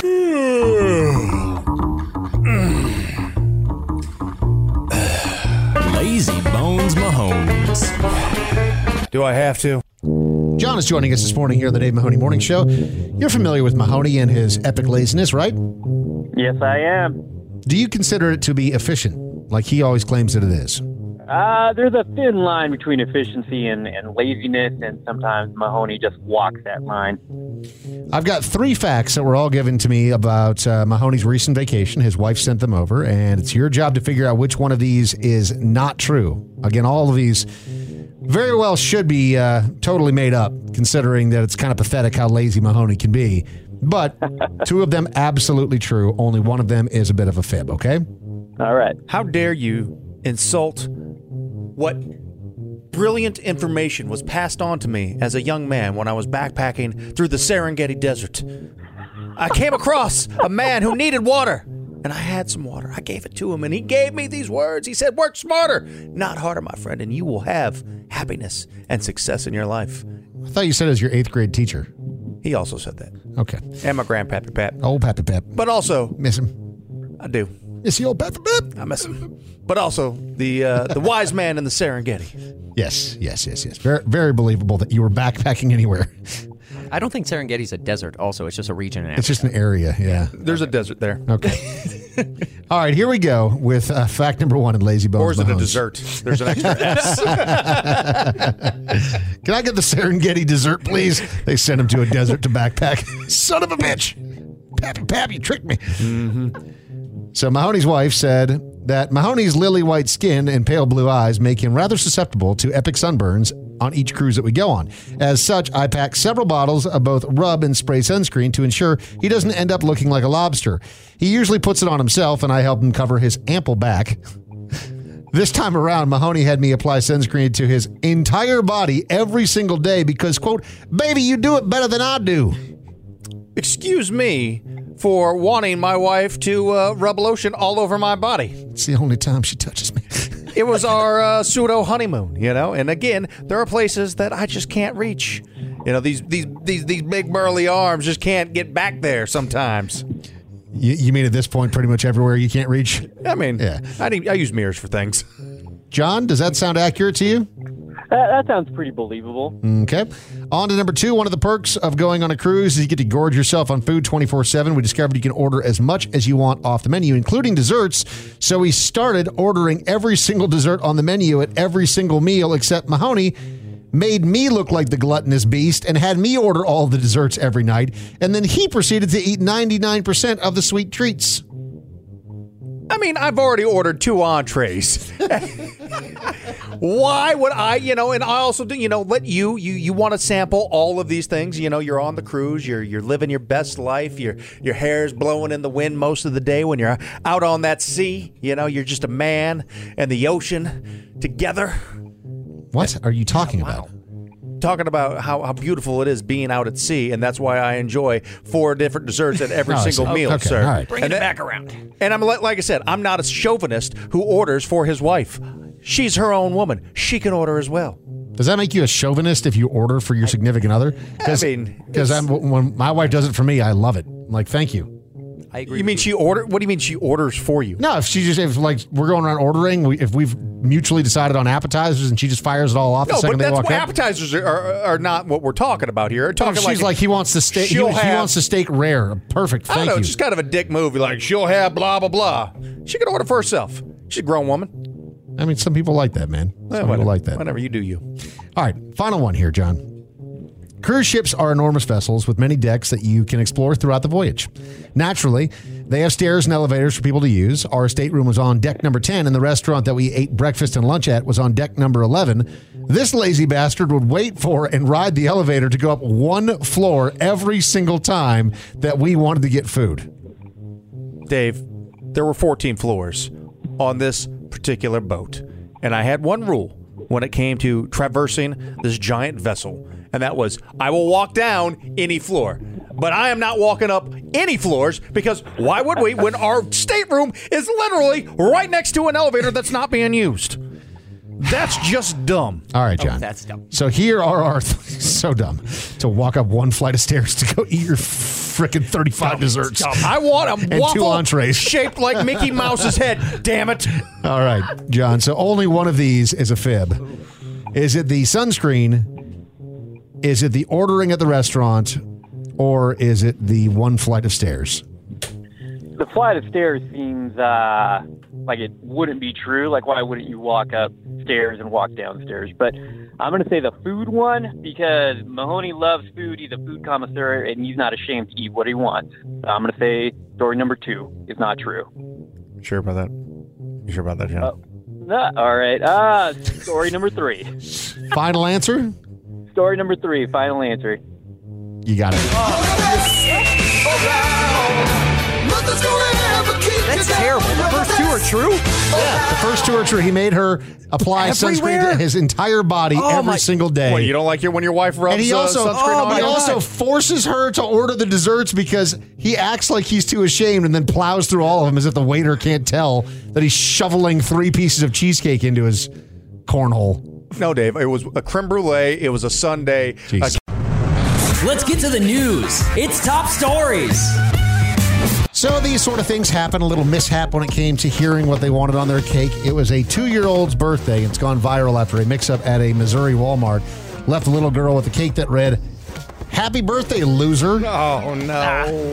Lazy Bones Mahomes. Do I have to? John is joining us this morning here on the Dave Mahoney Morning Show. You're familiar with Mahoney and his epic laziness, right? Yes, I am. Do you consider it to be efficient, like he always claims that it is? Uh, there's a thin line between efficiency and, and laziness, and sometimes Mahoney just walks that line. I've got three facts that were all given to me about uh, Mahoney's recent vacation. His wife sent them over, and it's your job to figure out which one of these is not true. Again, all of these very well should be uh, totally made up, considering that it's kind of pathetic how lazy Mahoney can be. But two of them absolutely true. Only one of them is a bit of a fib, okay? All right. How dare you insult what brilliant information was passed on to me as a young man when I was backpacking through the Serengeti Desert. I came across a man who needed water, and I had some water. I gave it to him, and he gave me these words. He said, "Work smarter, not harder, my friend, and you will have happiness and success in your life." I thought you said it was your eighth grade teacher. He also said that. Okay. And my grandpappy Pap. Old Pappy Pep. But also, Miss him. I do. Miss the old Pappy Pep. I miss him. But also, the uh, the wise man in the Serengeti. Yes, yes, yes, yes. Very, very believable that you were backpacking anywhere. I don't think Serengeti's a desert. Also, it's just a region in Africa. It's just an area, yeah. There's a desert there. Okay. All right, here we go with uh, fact number one in Lazy Bones. Or is it a Mahomes. dessert? There's an extra S. Can I get the Serengeti dessert, please? They sent him to a desert to backpack. Son of a bitch. Pappy, Pappy, you tricked me. Mm-hmm. So Mahoney's wife said that Mahoney's lily white skin and pale blue eyes make him rather susceptible to epic sunburns on each cruise that we go on. As such, I pack several bottles of both rub and spray sunscreen to ensure he doesn't end up looking like a lobster. He usually puts it on himself, and I help him cover his ample back. This time around, Mahoney had me apply sunscreen to his entire body every single day because, quote, "Baby, you do it better than I do." Excuse me for wanting my wife to uh, rub lotion all over my body. It's the only time she touches me. It was our uh, pseudo honeymoon, you know. And again, there are places that I just can't reach. You know, these these these these big burly arms just can't get back there sometimes. You, you mean at this point, pretty much everywhere you can't reach? I mean, Yeah. I need, I use mirrors for things. John, does that sound accurate to you? That, that sounds pretty believable. Okay. On to number two. One of the perks of going on a cruise is you get to gorge yourself on food twenty-four seven. We discovered you can order as much as you want off the menu, including desserts. So we started ordering every single dessert on the menu at every single meal, except Mahoney made me look like the gluttonous beast and had me order all the desserts every night. And then he proceeded to eat ninety-nine percent of the sweet treats. I mean, I've already ordered two entrees. Why would I, you know, and I also do, you know, let you, you, you want to sample all of these things. You know, you're on the cruise, you're, you're living your best life. Your, your hair's blowing in the wind most of the day when you're out on that sea. You know, you're just a man and the ocean together. What are you talking about? Talking about how, how beautiful it is being out at sea, and that's why I enjoy four different desserts at every Oh, I single see. meal, Okay, sir. all right. Bring and it that- back around. And I'm li- like I said, I'm not a chauvinist who orders for his wife. She's her own woman. She can order as well. Does that make you a chauvinist if you order for your significant other? I mean, because I'm when my wife does it for me, I love it. I'm like, thank you. I agree. You mean she order? What do you mean she orders for you? No, if she just if like we're going around ordering, we, if we've mutually decided on appetizers and she just fires it all off the No, second but they that's walk what up. appetizers are, are, are not what we're talking about here. We're Oh, talking she's like, he wants the steak. He, she'll he have- wants the steak rare. Perfect. I don't Thank know, you. just kind of a dick move. Like she'll have blah blah blah. She can order for herself. She's a grown woman. I mean, some people like that, man. Some Eh, people whatever. like that. Whatever, you do you. All right, final one here, John. Cruise ships are enormous vessels with many decks that you can explore throughout the voyage. Naturally, they have stairs and elevators for people to use. Our stateroom was on deck number ten, and the restaurant that we ate breakfast and lunch at was on deck number eleven. This lazy bastard would wait for and ride the elevator to go up one floor every single time that we wanted to get food. Dave, there were fourteen floors on this particular boat, and I had one rule when it came to traversing this giant vessel, and that was I will walk down any floor, but I am not walking up any floors because why would we when our stateroom is literally right next to an elevator that's not being used? That's just dumb. All right, John. Oh, that's dumb. So here are our so dumb to walk up one flight of stairs to go eat your frickin' thirty-five desserts. Dumb. I want a and two waffle entrees shaped like Mickey Mouse's head. Damn it. All right, John. So only one of these is a fib. Is it the sunscreen? Is it the ordering at the restaurant? Or is it the one flight of stairs? The flight of stairs seems uh, like it wouldn't be true. Like, why wouldn't you walk upstairs and walk downstairs? But I'm going to say the food one because Mahoney loves food. He's a food connoisseur, and he's not ashamed to eat what he wants. So I'm going to say story number two is not true. Sure about that? You sure about that, John? Uh, no, all right. Uh, story number three. Final answer? Story number three, final answer. You got it. That's terrible. The first two are true? Yeah, the first two are true. He made her apply Everywhere? sunscreen to his entire body Oh, every my- single day. What, you don't like it when your wife rubs and he uh, also, sunscreen on he you? also forces her to order the desserts because he acts like he's too ashamed and then plows through all of them as if the waiter can't tell that he's shoveling three pieces of cheesecake into his cornhole. No, Dave. It was a creme brulee. It was a sundae. Jeez. Let's get to the news. It's top stories. So these sort of things happen, a little mishap when it came to hearing what they wanted on their cake. It was a two-year-old's birthday. It's gone viral after a mix-up at a Missouri Walmart left a little girl with a cake that read, "Happy birthday, loser." Oh, no.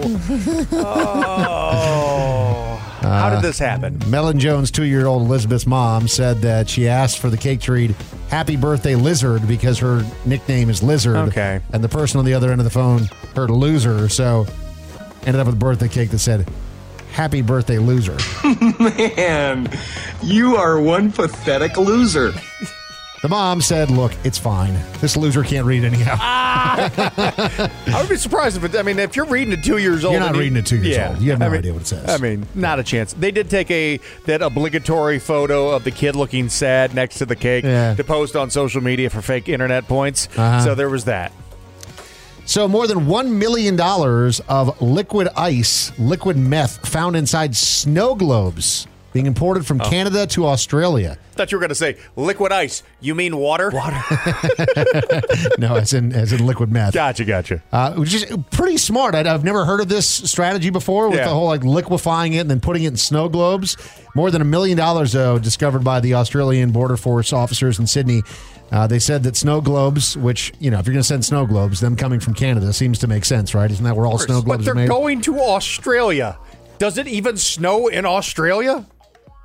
oh. How did this happen? Melon Jones' two-year-old Elizabeth's mom said that she asked for the cake to read, "Happy birthday, Lizard," because her nickname is Lizard. Okay. And the person on the other end of the phone heard loser, so ended up with a birthday cake that said, "Happy birthday, loser." Man, you are one pathetic loser. The mom said, "Look, it's fine. This loser can't read anyhow." I would be surprised if it, I mean, if you're reading it two years old. You're not and you- reading it two years yeah, old. You have no I mean, idea what it says. I mean, not a chance. They did take a that obligatory photo of the kid looking sad next to the cake Yeah. to post on social media for fake internet points. Uh-huh. So there was that. So more than one million dollars of liquid ice, liquid meth, found inside snow globes being imported from Oh. Canada to Australia. Thought you were going to say liquid ice. You mean water? Water. No, as in as in liquid meth. Gotcha, gotcha. Uh, which is pretty smart. I'd, I've never heard of this strategy before with Yeah. the whole like liquefying it and then putting it in snow globes. More than a million dollars, though, discovered by the Australian Border Force officers in Sydney. Uh, they said that snow globes, which, you know, if you're going to send snow globes, them coming from Canada seems to make sense, right? Isn't that where all snow But globes they're are made? going to Australia. Does it even snow in Australia?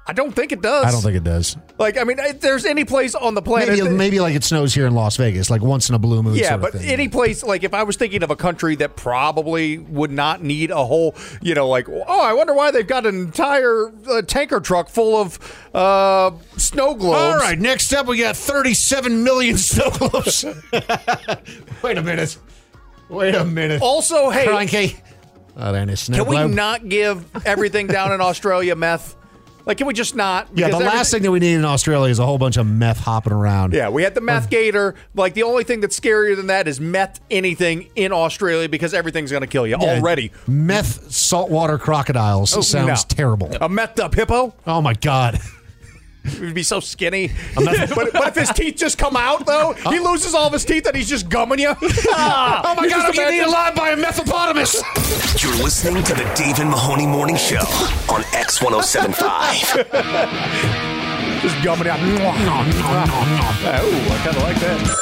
I don't think it does. I don't think it does. Like, I mean, if there's any place on the planet. Maybe, that, maybe like it snows here in Las Vegas, like once in a blue moon. Yeah, sort of but thing. any place, like if I was thinking of a country that probably would not need a whole, you know, like, oh, I wonder why they've got an entire uh, tanker truck full of uh, snow globes. All right, next up we got thirty-seven million snow globes. Wait a minute. Wait a minute. Also, hey. Cranky. Oh, that is snow Can we globe. not give everything down in Australia meth? Like, can we just not? Yeah, the Because last thing that we need in Australia is a whole bunch of meth hopping around. Yeah, we had the meth gator. Like, the only thing that's scarier than that is meth anything in Australia because everything's going to kill you Yeah, already. Meth saltwater crocodiles Oh, sounds no. terrible. A methed up hippo? Oh, my God. He would be so skinny. but, but if his teeth just come out, though, he loses all of his teeth and he's just gumming you. Ah, Oh, my you God, I'm just getting eaten imagine- alive by a methopotamus. You're listening to the Dave and Mahoney Morning Show on X one oh seven point five. Just gumming out. Oh, I kind of like that.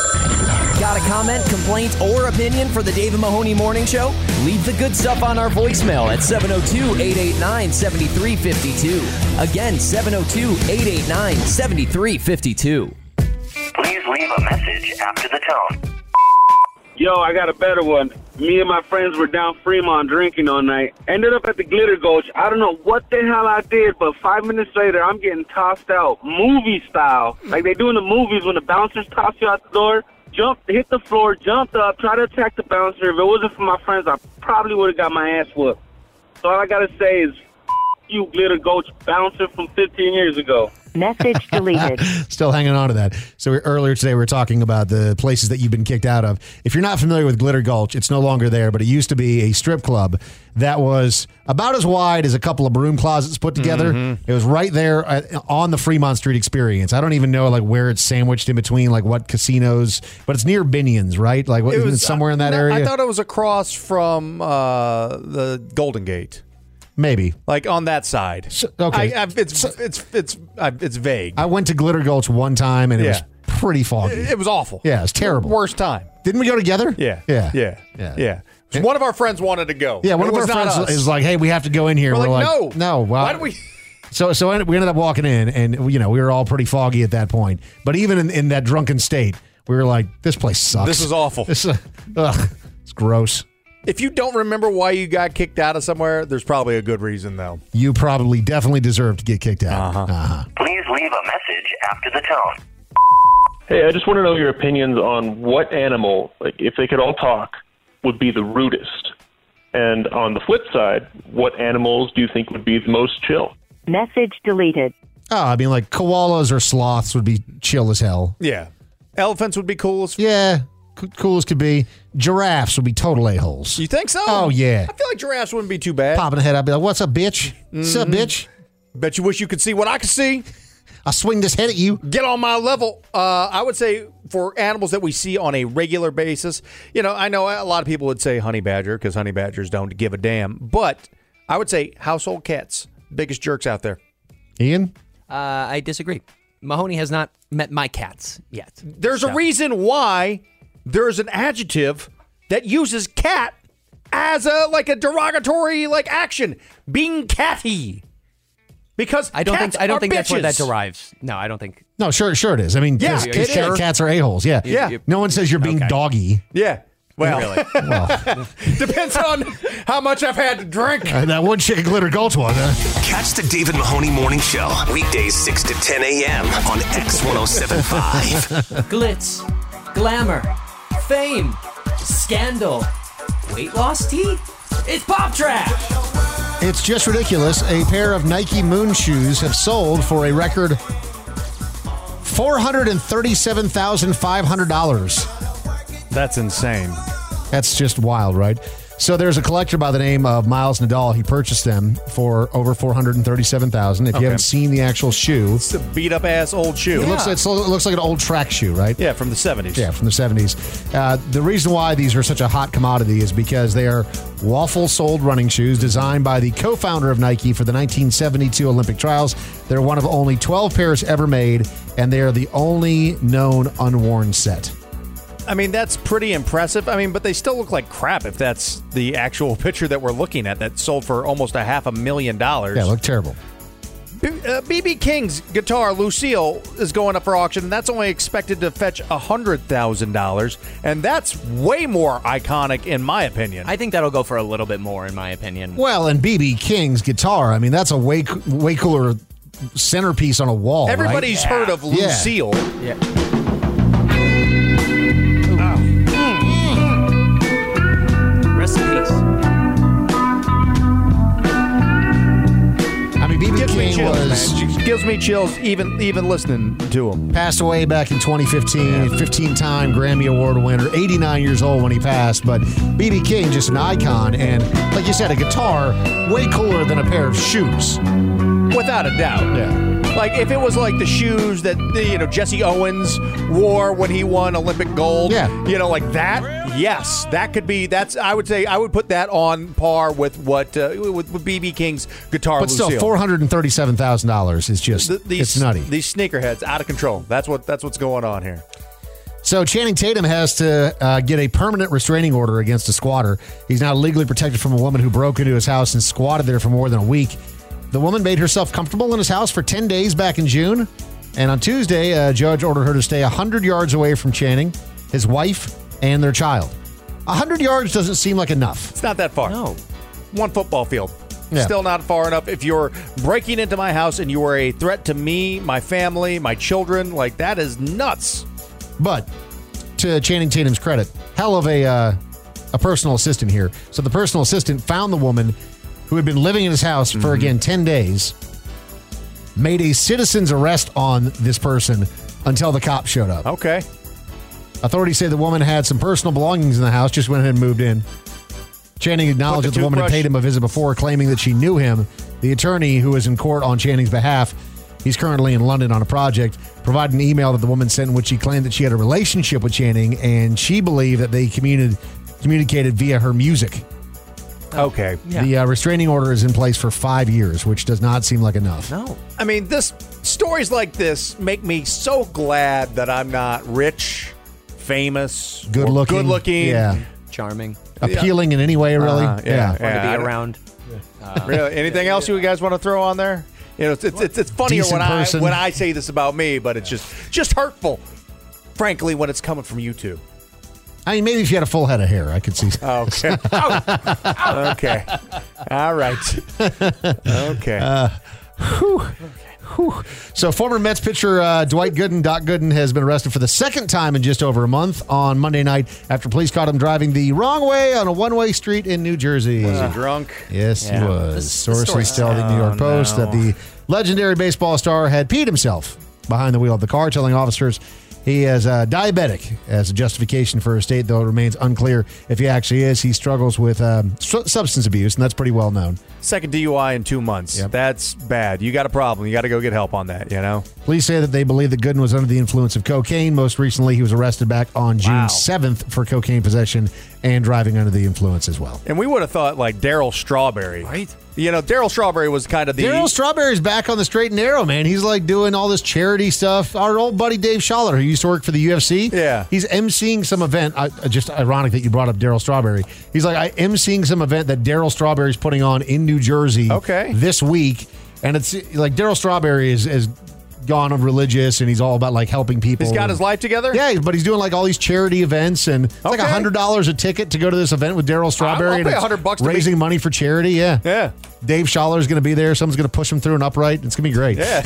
Got a comment, complaint, or opinion for the Dave and Mahoney Morning Show? Leave the good stuff on our voicemail at seven oh two, eight eight nine, seven three five two. Again, seven oh two, eight eight nine, seven three five two. Please leave a message after the tone. Yo, I got a better one. Me and my friends were down Fremont drinking all night. Ended up at the Glitter Gulch. I don't know what the hell I did, but five minutes later, I'm getting tossed out, movie style. Like they do in the movies when the bouncers toss you out the door. Jumped, hit the floor, jumped up, tried to attack the bouncer. If it wasn't for my friends, I probably would have got my ass whooped. So all I got to say is, you Glitter Gulch bouncer from fifteen years ago. Message deleted. Still hanging on to that. So we, earlier today we were talking about the places that you've been kicked out of. If you're not familiar with Glitter Gulch, it's no longer there, but it used to be a strip club that was about as wide as a couple of broom closets put together. Mm-hmm. It was right there at, on the Fremont Street Experience. I don't even know like where it's sandwiched in between like what casinos, but it's near Binion's, right? Like what, It isn't was it somewhere in that no, area? I thought it was across from uh, the Golden Gate. Maybe. Like on that side. okay. I, I, it's, it's it's I, it's vague. I went to Glitter Gulch one time and it Yeah. was pretty foggy. It, it was awful. Yeah, it's terrible. Worst time. Didn't we go together? Yeah. Yeah. Yeah. Yeah. Yeah. So one of our friends wanted to go. Yeah, one It of our was not friends us. is like, "Hey, we have to go in here." We're like, no, no. Why, Why do we? So, so we ended up walking in, and you know, we were all pretty foggy at that point. But even in, in that drunken state, we were like, "This place sucks. This is awful. This, uh, ugh, it's gross." If you don't remember why you got kicked out of somewhere, there's probably a good reason, though. You probably definitely deserve to get kicked out. Uh-huh. Uh-huh. Please leave a message after the tone. Hey, I just want to know your opinions on what animal, like if they could all talk, would be the rudest. And on the flip side, what animals do you think would be the most chill? Message deleted. Oh, I mean, like koalas or sloths would be chill as hell. Yeah. Elephants would be cool as Yeah, c- cool as could be. Giraffes would be total a-holes. You think so? Oh, yeah. I feel like giraffes wouldn't be too bad. Popping a head, I'd be like, "What's up, bitch? What's up, Mhm. bitch? Bet you wish you could see what I can see. I'll swing this head at you. Get on my level." Uh, I would say for animals that we see on a regular basis, you know, I know a lot of people would say honey badger because honey badgers don't give a damn. But I would say household cats, biggest jerks out there. Ian? Uh, I disagree. Mahoney has not met my cats yet. There's So- a reason why there's an adjective that uses cat as a like a derogatory like action, being catty. Because I don't cats think I don't are think that's where that bitches. derives. No, I don't think. No, sure, sure it is. I mean, Yeah, 'cause- it 'cause cat- is. cats are a-holes. Yeah. Yeah. No one says you're being Okay. doggy. Yeah. Well, Well, depends on how much I've had to drink. uh, that one chicken glitter gulch one. Huh? Catch the Dave and Mahoney Morning Show weekdays six to ten a.m. on X one oh seven point five. Glitz, glamour, fame, scandal, weight loss tea. It's pop trash. It's just ridiculous. A pair of Nike Moon shoes have sold for a record four hundred thirty-seven thousand five hundred dollars. That's insane. That's just wild, right? So there's a collector by the name of Miles Nadal. He purchased them for over four hundred thirty-seven thousand dollars. If you Okay. haven't seen the actual shoe, It's a beat up ass old shoe. it looks, it's, it looks like an old track shoe, right? Yeah, from the seventies. Yeah, from the seventies. Uh, the reason why these are such a hot commodity is because they are waffle-soled running shoes designed by the co-founder of Nike for the nineteen seventy-two Olympic trials. They're one of only twelve pairs ever made, and they are the only known unworn set. I mean, that's pretty impressive. I mean, but they still look like crap if that's the actual picture that we're looking at that sold for almost a half a million dollars. Yeah, look terrible. B B King's guitar, Lucille, is going up for auction, and that's only expected to fetch one hundred thousand dollars, and that's way more iconic, in my opinion. I think that'll go for a little bit more, in my opinion. Well, and B B King's guitar, I mean, that's a way way cooler centerpiece on a wall. Everybody's right? heard of Yeah. Lucille. Yeah. Rest in peace. I mean, B B Gives me King chills, was man. Gives me chills even even listening to him. passed away back in twenty fifteen, fifteen-time Grammy Award winner, eighty-nine years old when he passed. But B B King, just an icon, and like you said, a guitar way cooler than a pair of shoes. Without a doubt. Yeah. Like, if it was like the shoes that, you know, Jesse Owens wore when he won Olympic gold, Yeah. you know, like that, yes, that could be, that's, I would say, I would put that on par with what, uh, with, with B B King's guitar, But still, Lucille. four hundred thirty-seven thousand dollars is just, Th- these, it's nutty. These sneakerheads, out of control. That's what that's what's going on here. So Channing Tatum has to uh, get a permanent restraining order against a squatter. He's now legally protected from a woman who broke into his house and squatted there for more than a week. The woman made herself comfortable in his house for ten days back in June. And on Tuesday, a judge ordered her to stay one hundred yards away from Channing, his wife, and their child. one hundred yards doesn't seem like enough. It's not that far. No. One football field. Yeah. Still not far enough. If you're breaking into my house and you are a threat to me, my family, my children, like, that is nuts. But to Channing Tatum's credit, hell of a uh, a personal assistant here. So the personal assistant found the woman who had been living in his house for, again, ten days, made a citizen's arrest on this person until the cops showed up. Okay. Authorities say the woman had some personal belongings in the house, just went ahead and moved in. Channing acknowledged Put that the the woman had toothbrush- paid him a visit before, claiming that she knew him. The attorney who was in court on Channing's behalf, he's currently in London on a project, provided an email that the woman sent in which she claimed that she had a relationship with Channing, and she believed that they communi- communicated via her music. Okay. The uh, restraining order is in place for five years, which does not seem like enough. No. I mean, this stories like this make me so glad that I'm not rich, famous, Good or looking. good looking, Yeah. Charming. Appealing in any way, really. Uh, yeah, Fun yeah, to I- be around. Really, anything else you guys want to throw on there? You know, it's it's, it's, it's funnier Decent when person. I when I say this about me, but it's just just hurtful, frankly, when it's coming from you two. I mean, maybe if you had a full head of hair, I could see. Okay. Okay. All right. Okay. Uh, whew. Whew. So, former Mets pitcher uh, Dwight Gooden, Doc Gooden, has been arrested for the second time in just over a month on Monday night after police caught him driving the wrong way on a one-way street in New Jersey. Was he drunk? Yes, Yeah. he was. This- this Sources story- tell the New York Oh, Post no. that the legendary baseball star had peed himself behind the wheel of the car, telling officers he is uh, diabetic as a justification for his state, though it remains unclear if he actually is. He struggles with um, su- substance abuse, and that's pretty well known. Second D U I in two months. Yep. That's bad. You got a problem. You got to go get help on that, you know? Police say that they believe that Gooden was under the influence of cocaine. Most recently, he was arrested back on June Wow. seventh for cocaine possession and driving under the influence as well. And we would have thought, like, Daryl Strawberry. Right. You know, Daryl Strawberry was kind of the... Daryl Strawberry's back on the straight and narrow, man. He's like doing all this charity stuff. Our old buddy Dave Schaller, who used to work for the U F C, Yeah. he's emceeing some event. I, just ironic that you brought up Daryl Strawberry. He's like, I emceeing some event that Daryl Strawberry's putting on in New Jersey Okay. this week. And it's like Daryl Strawberry is, is gone religious, and he's all about like helping people. He's got his life together? Yeah, but he's doing like all these charity events, and it's like Okay. a hundred dollars a ticket to go to this event with Daryl Strawberry. I'll and pay it's one hundred bucks to raising be- money for charity. Yeah, Yeah. Dave Schaller's going to be there. Someone's going to push him through an upright. It's going to be great. Yeah.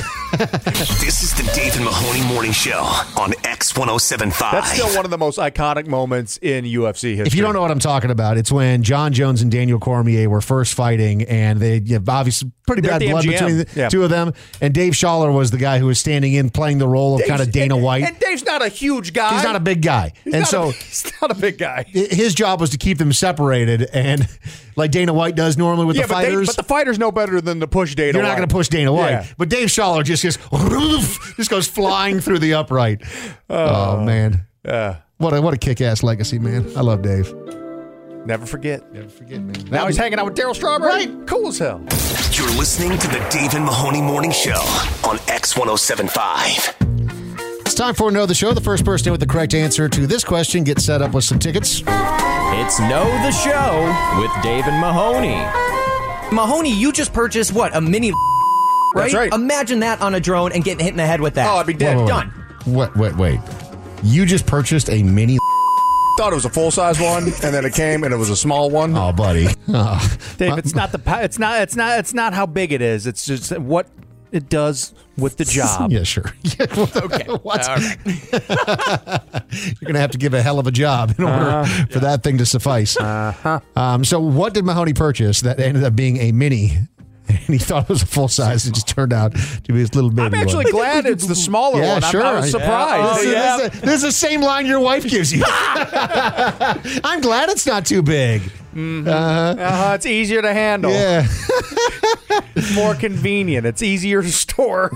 This is the Dave and Mahoney Morning Show on X ten seventy-five. That's still one of the most iconic moments in U F C history. If you don't know what I'm talking about, it's when John Jones and Daniel Cormier were first fighting, and they have obviously pretty They're at bad the blood M G M. between the Yeah. two of them. And Dave Schaller was the guy who was standing in, playing the role of kind of Dana and, White. And Dave's not a huge guy. He's not a big guy, He's and not so a, he's not a big guy. his job was to keep them separated, and like Dana White does normally with yeah, the but, they, fighters. but the fighters know better than to push Dana You're White. not going to push Dana White, Yeah. but Dave Schaller just just just goes flying through the upright. Oh, man, Uh, what a what a kick-ass legacy, man! I love Dave. never forget. Never forget, man. Now he's hanging out with Daryl Strawberry. Right. Cool as hell. You're listening to the Dave and Mahoney Morning Show on X ten seventy-five. It's time for Know the Show. The first person with the correct answer to this question gets set up with some tickets. It's Know the Show with Dave and Mahoney. Mahoney, you just purchased what? A mini right? That's right. Imagine that on a drone and getting hit in the head with that. Oh, I'd be dead. Whoa, whoa, Done. Wait, wait, wait. You just purchased a mini. Thought it was a full size one, and then it came and it was a small one. Oh, buddy. Oh. Dave, it's not the pa- it's not it's not it's not how big it is. It's just what it does with the job. Yeah, sure. Yeah, well, Okay. What? All right. You're going to have to give a hell of a job in order Uh-huh. for that thing to suffice. Uh-huh. Um, so what did Mahoney purchase that ended up being a mini? And he thought it was a full size. It just turned out to be this little baby I'm actually one. glad it's the smaller Yeah, one. I'm- sure. I was surprised. This, is, Yeah. this, is, this is the same line your wife gives you. I'm glad it's not too big. Mhm. Uh-huh. Uh-huh. It's easier to handle. Yeah. It's more convenient. It's easier to store.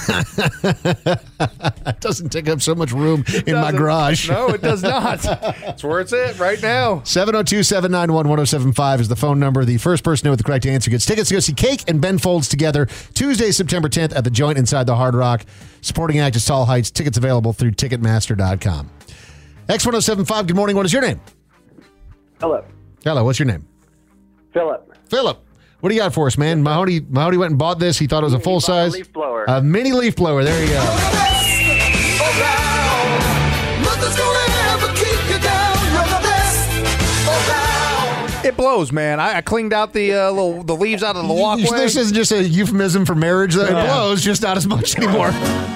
It doesn't take up so much room in my doesn't. garage. No, it does not. That's where it's at right now. seven oh two, seven nine one, one oh seven five is the phone number. The first person to know with the correct answer gets tickets to go see Cake and Ben Folds together Tuesday, September tenth at the Joint inside the Hard Rock. Supporting act is Tall Heights. Tickets available through Ticketmaster dot com. X one oh seven five, good morning. What is your name? Hello. Hello, what's your name? Philip. Philip. What do you got for us, man? Mahoney, Mahoney went and bought this. He thought it was a full size. leaf blower. A mini leaf blower. There you go. It blows, man. I, I cleaned out the uh, little the leaves out of the walkway. This isn't just a euphemism for marriage. That it Yeah. blows, just not as much anymore.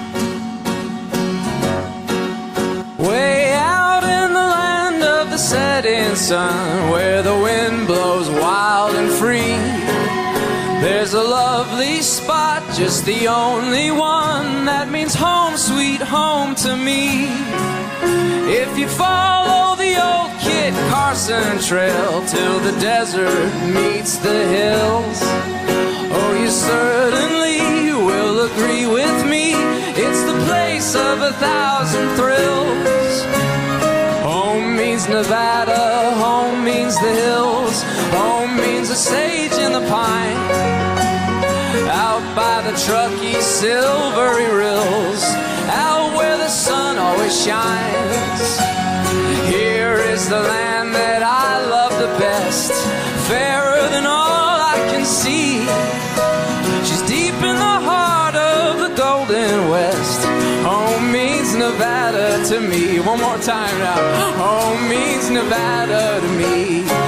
Way out in the land of the setting sun, where the wind blows wild and free, there's a lovely spot, just the only one that means home, sweet home to me. If you follow the old Kit Carson trail till the desert meets the hills, oh, you certainly will agree with me, it's the place of a thousand thrills. Home means Nevada, home means the hills, home means the sage and the pine, out by the Truckee silvery rills, out where the sun always shines. Here is the land that I love the best, fairer than all I can see. She's deep in the heart of the Golden West. Home means Nevada to me. One more time now. Home means Nevada to me.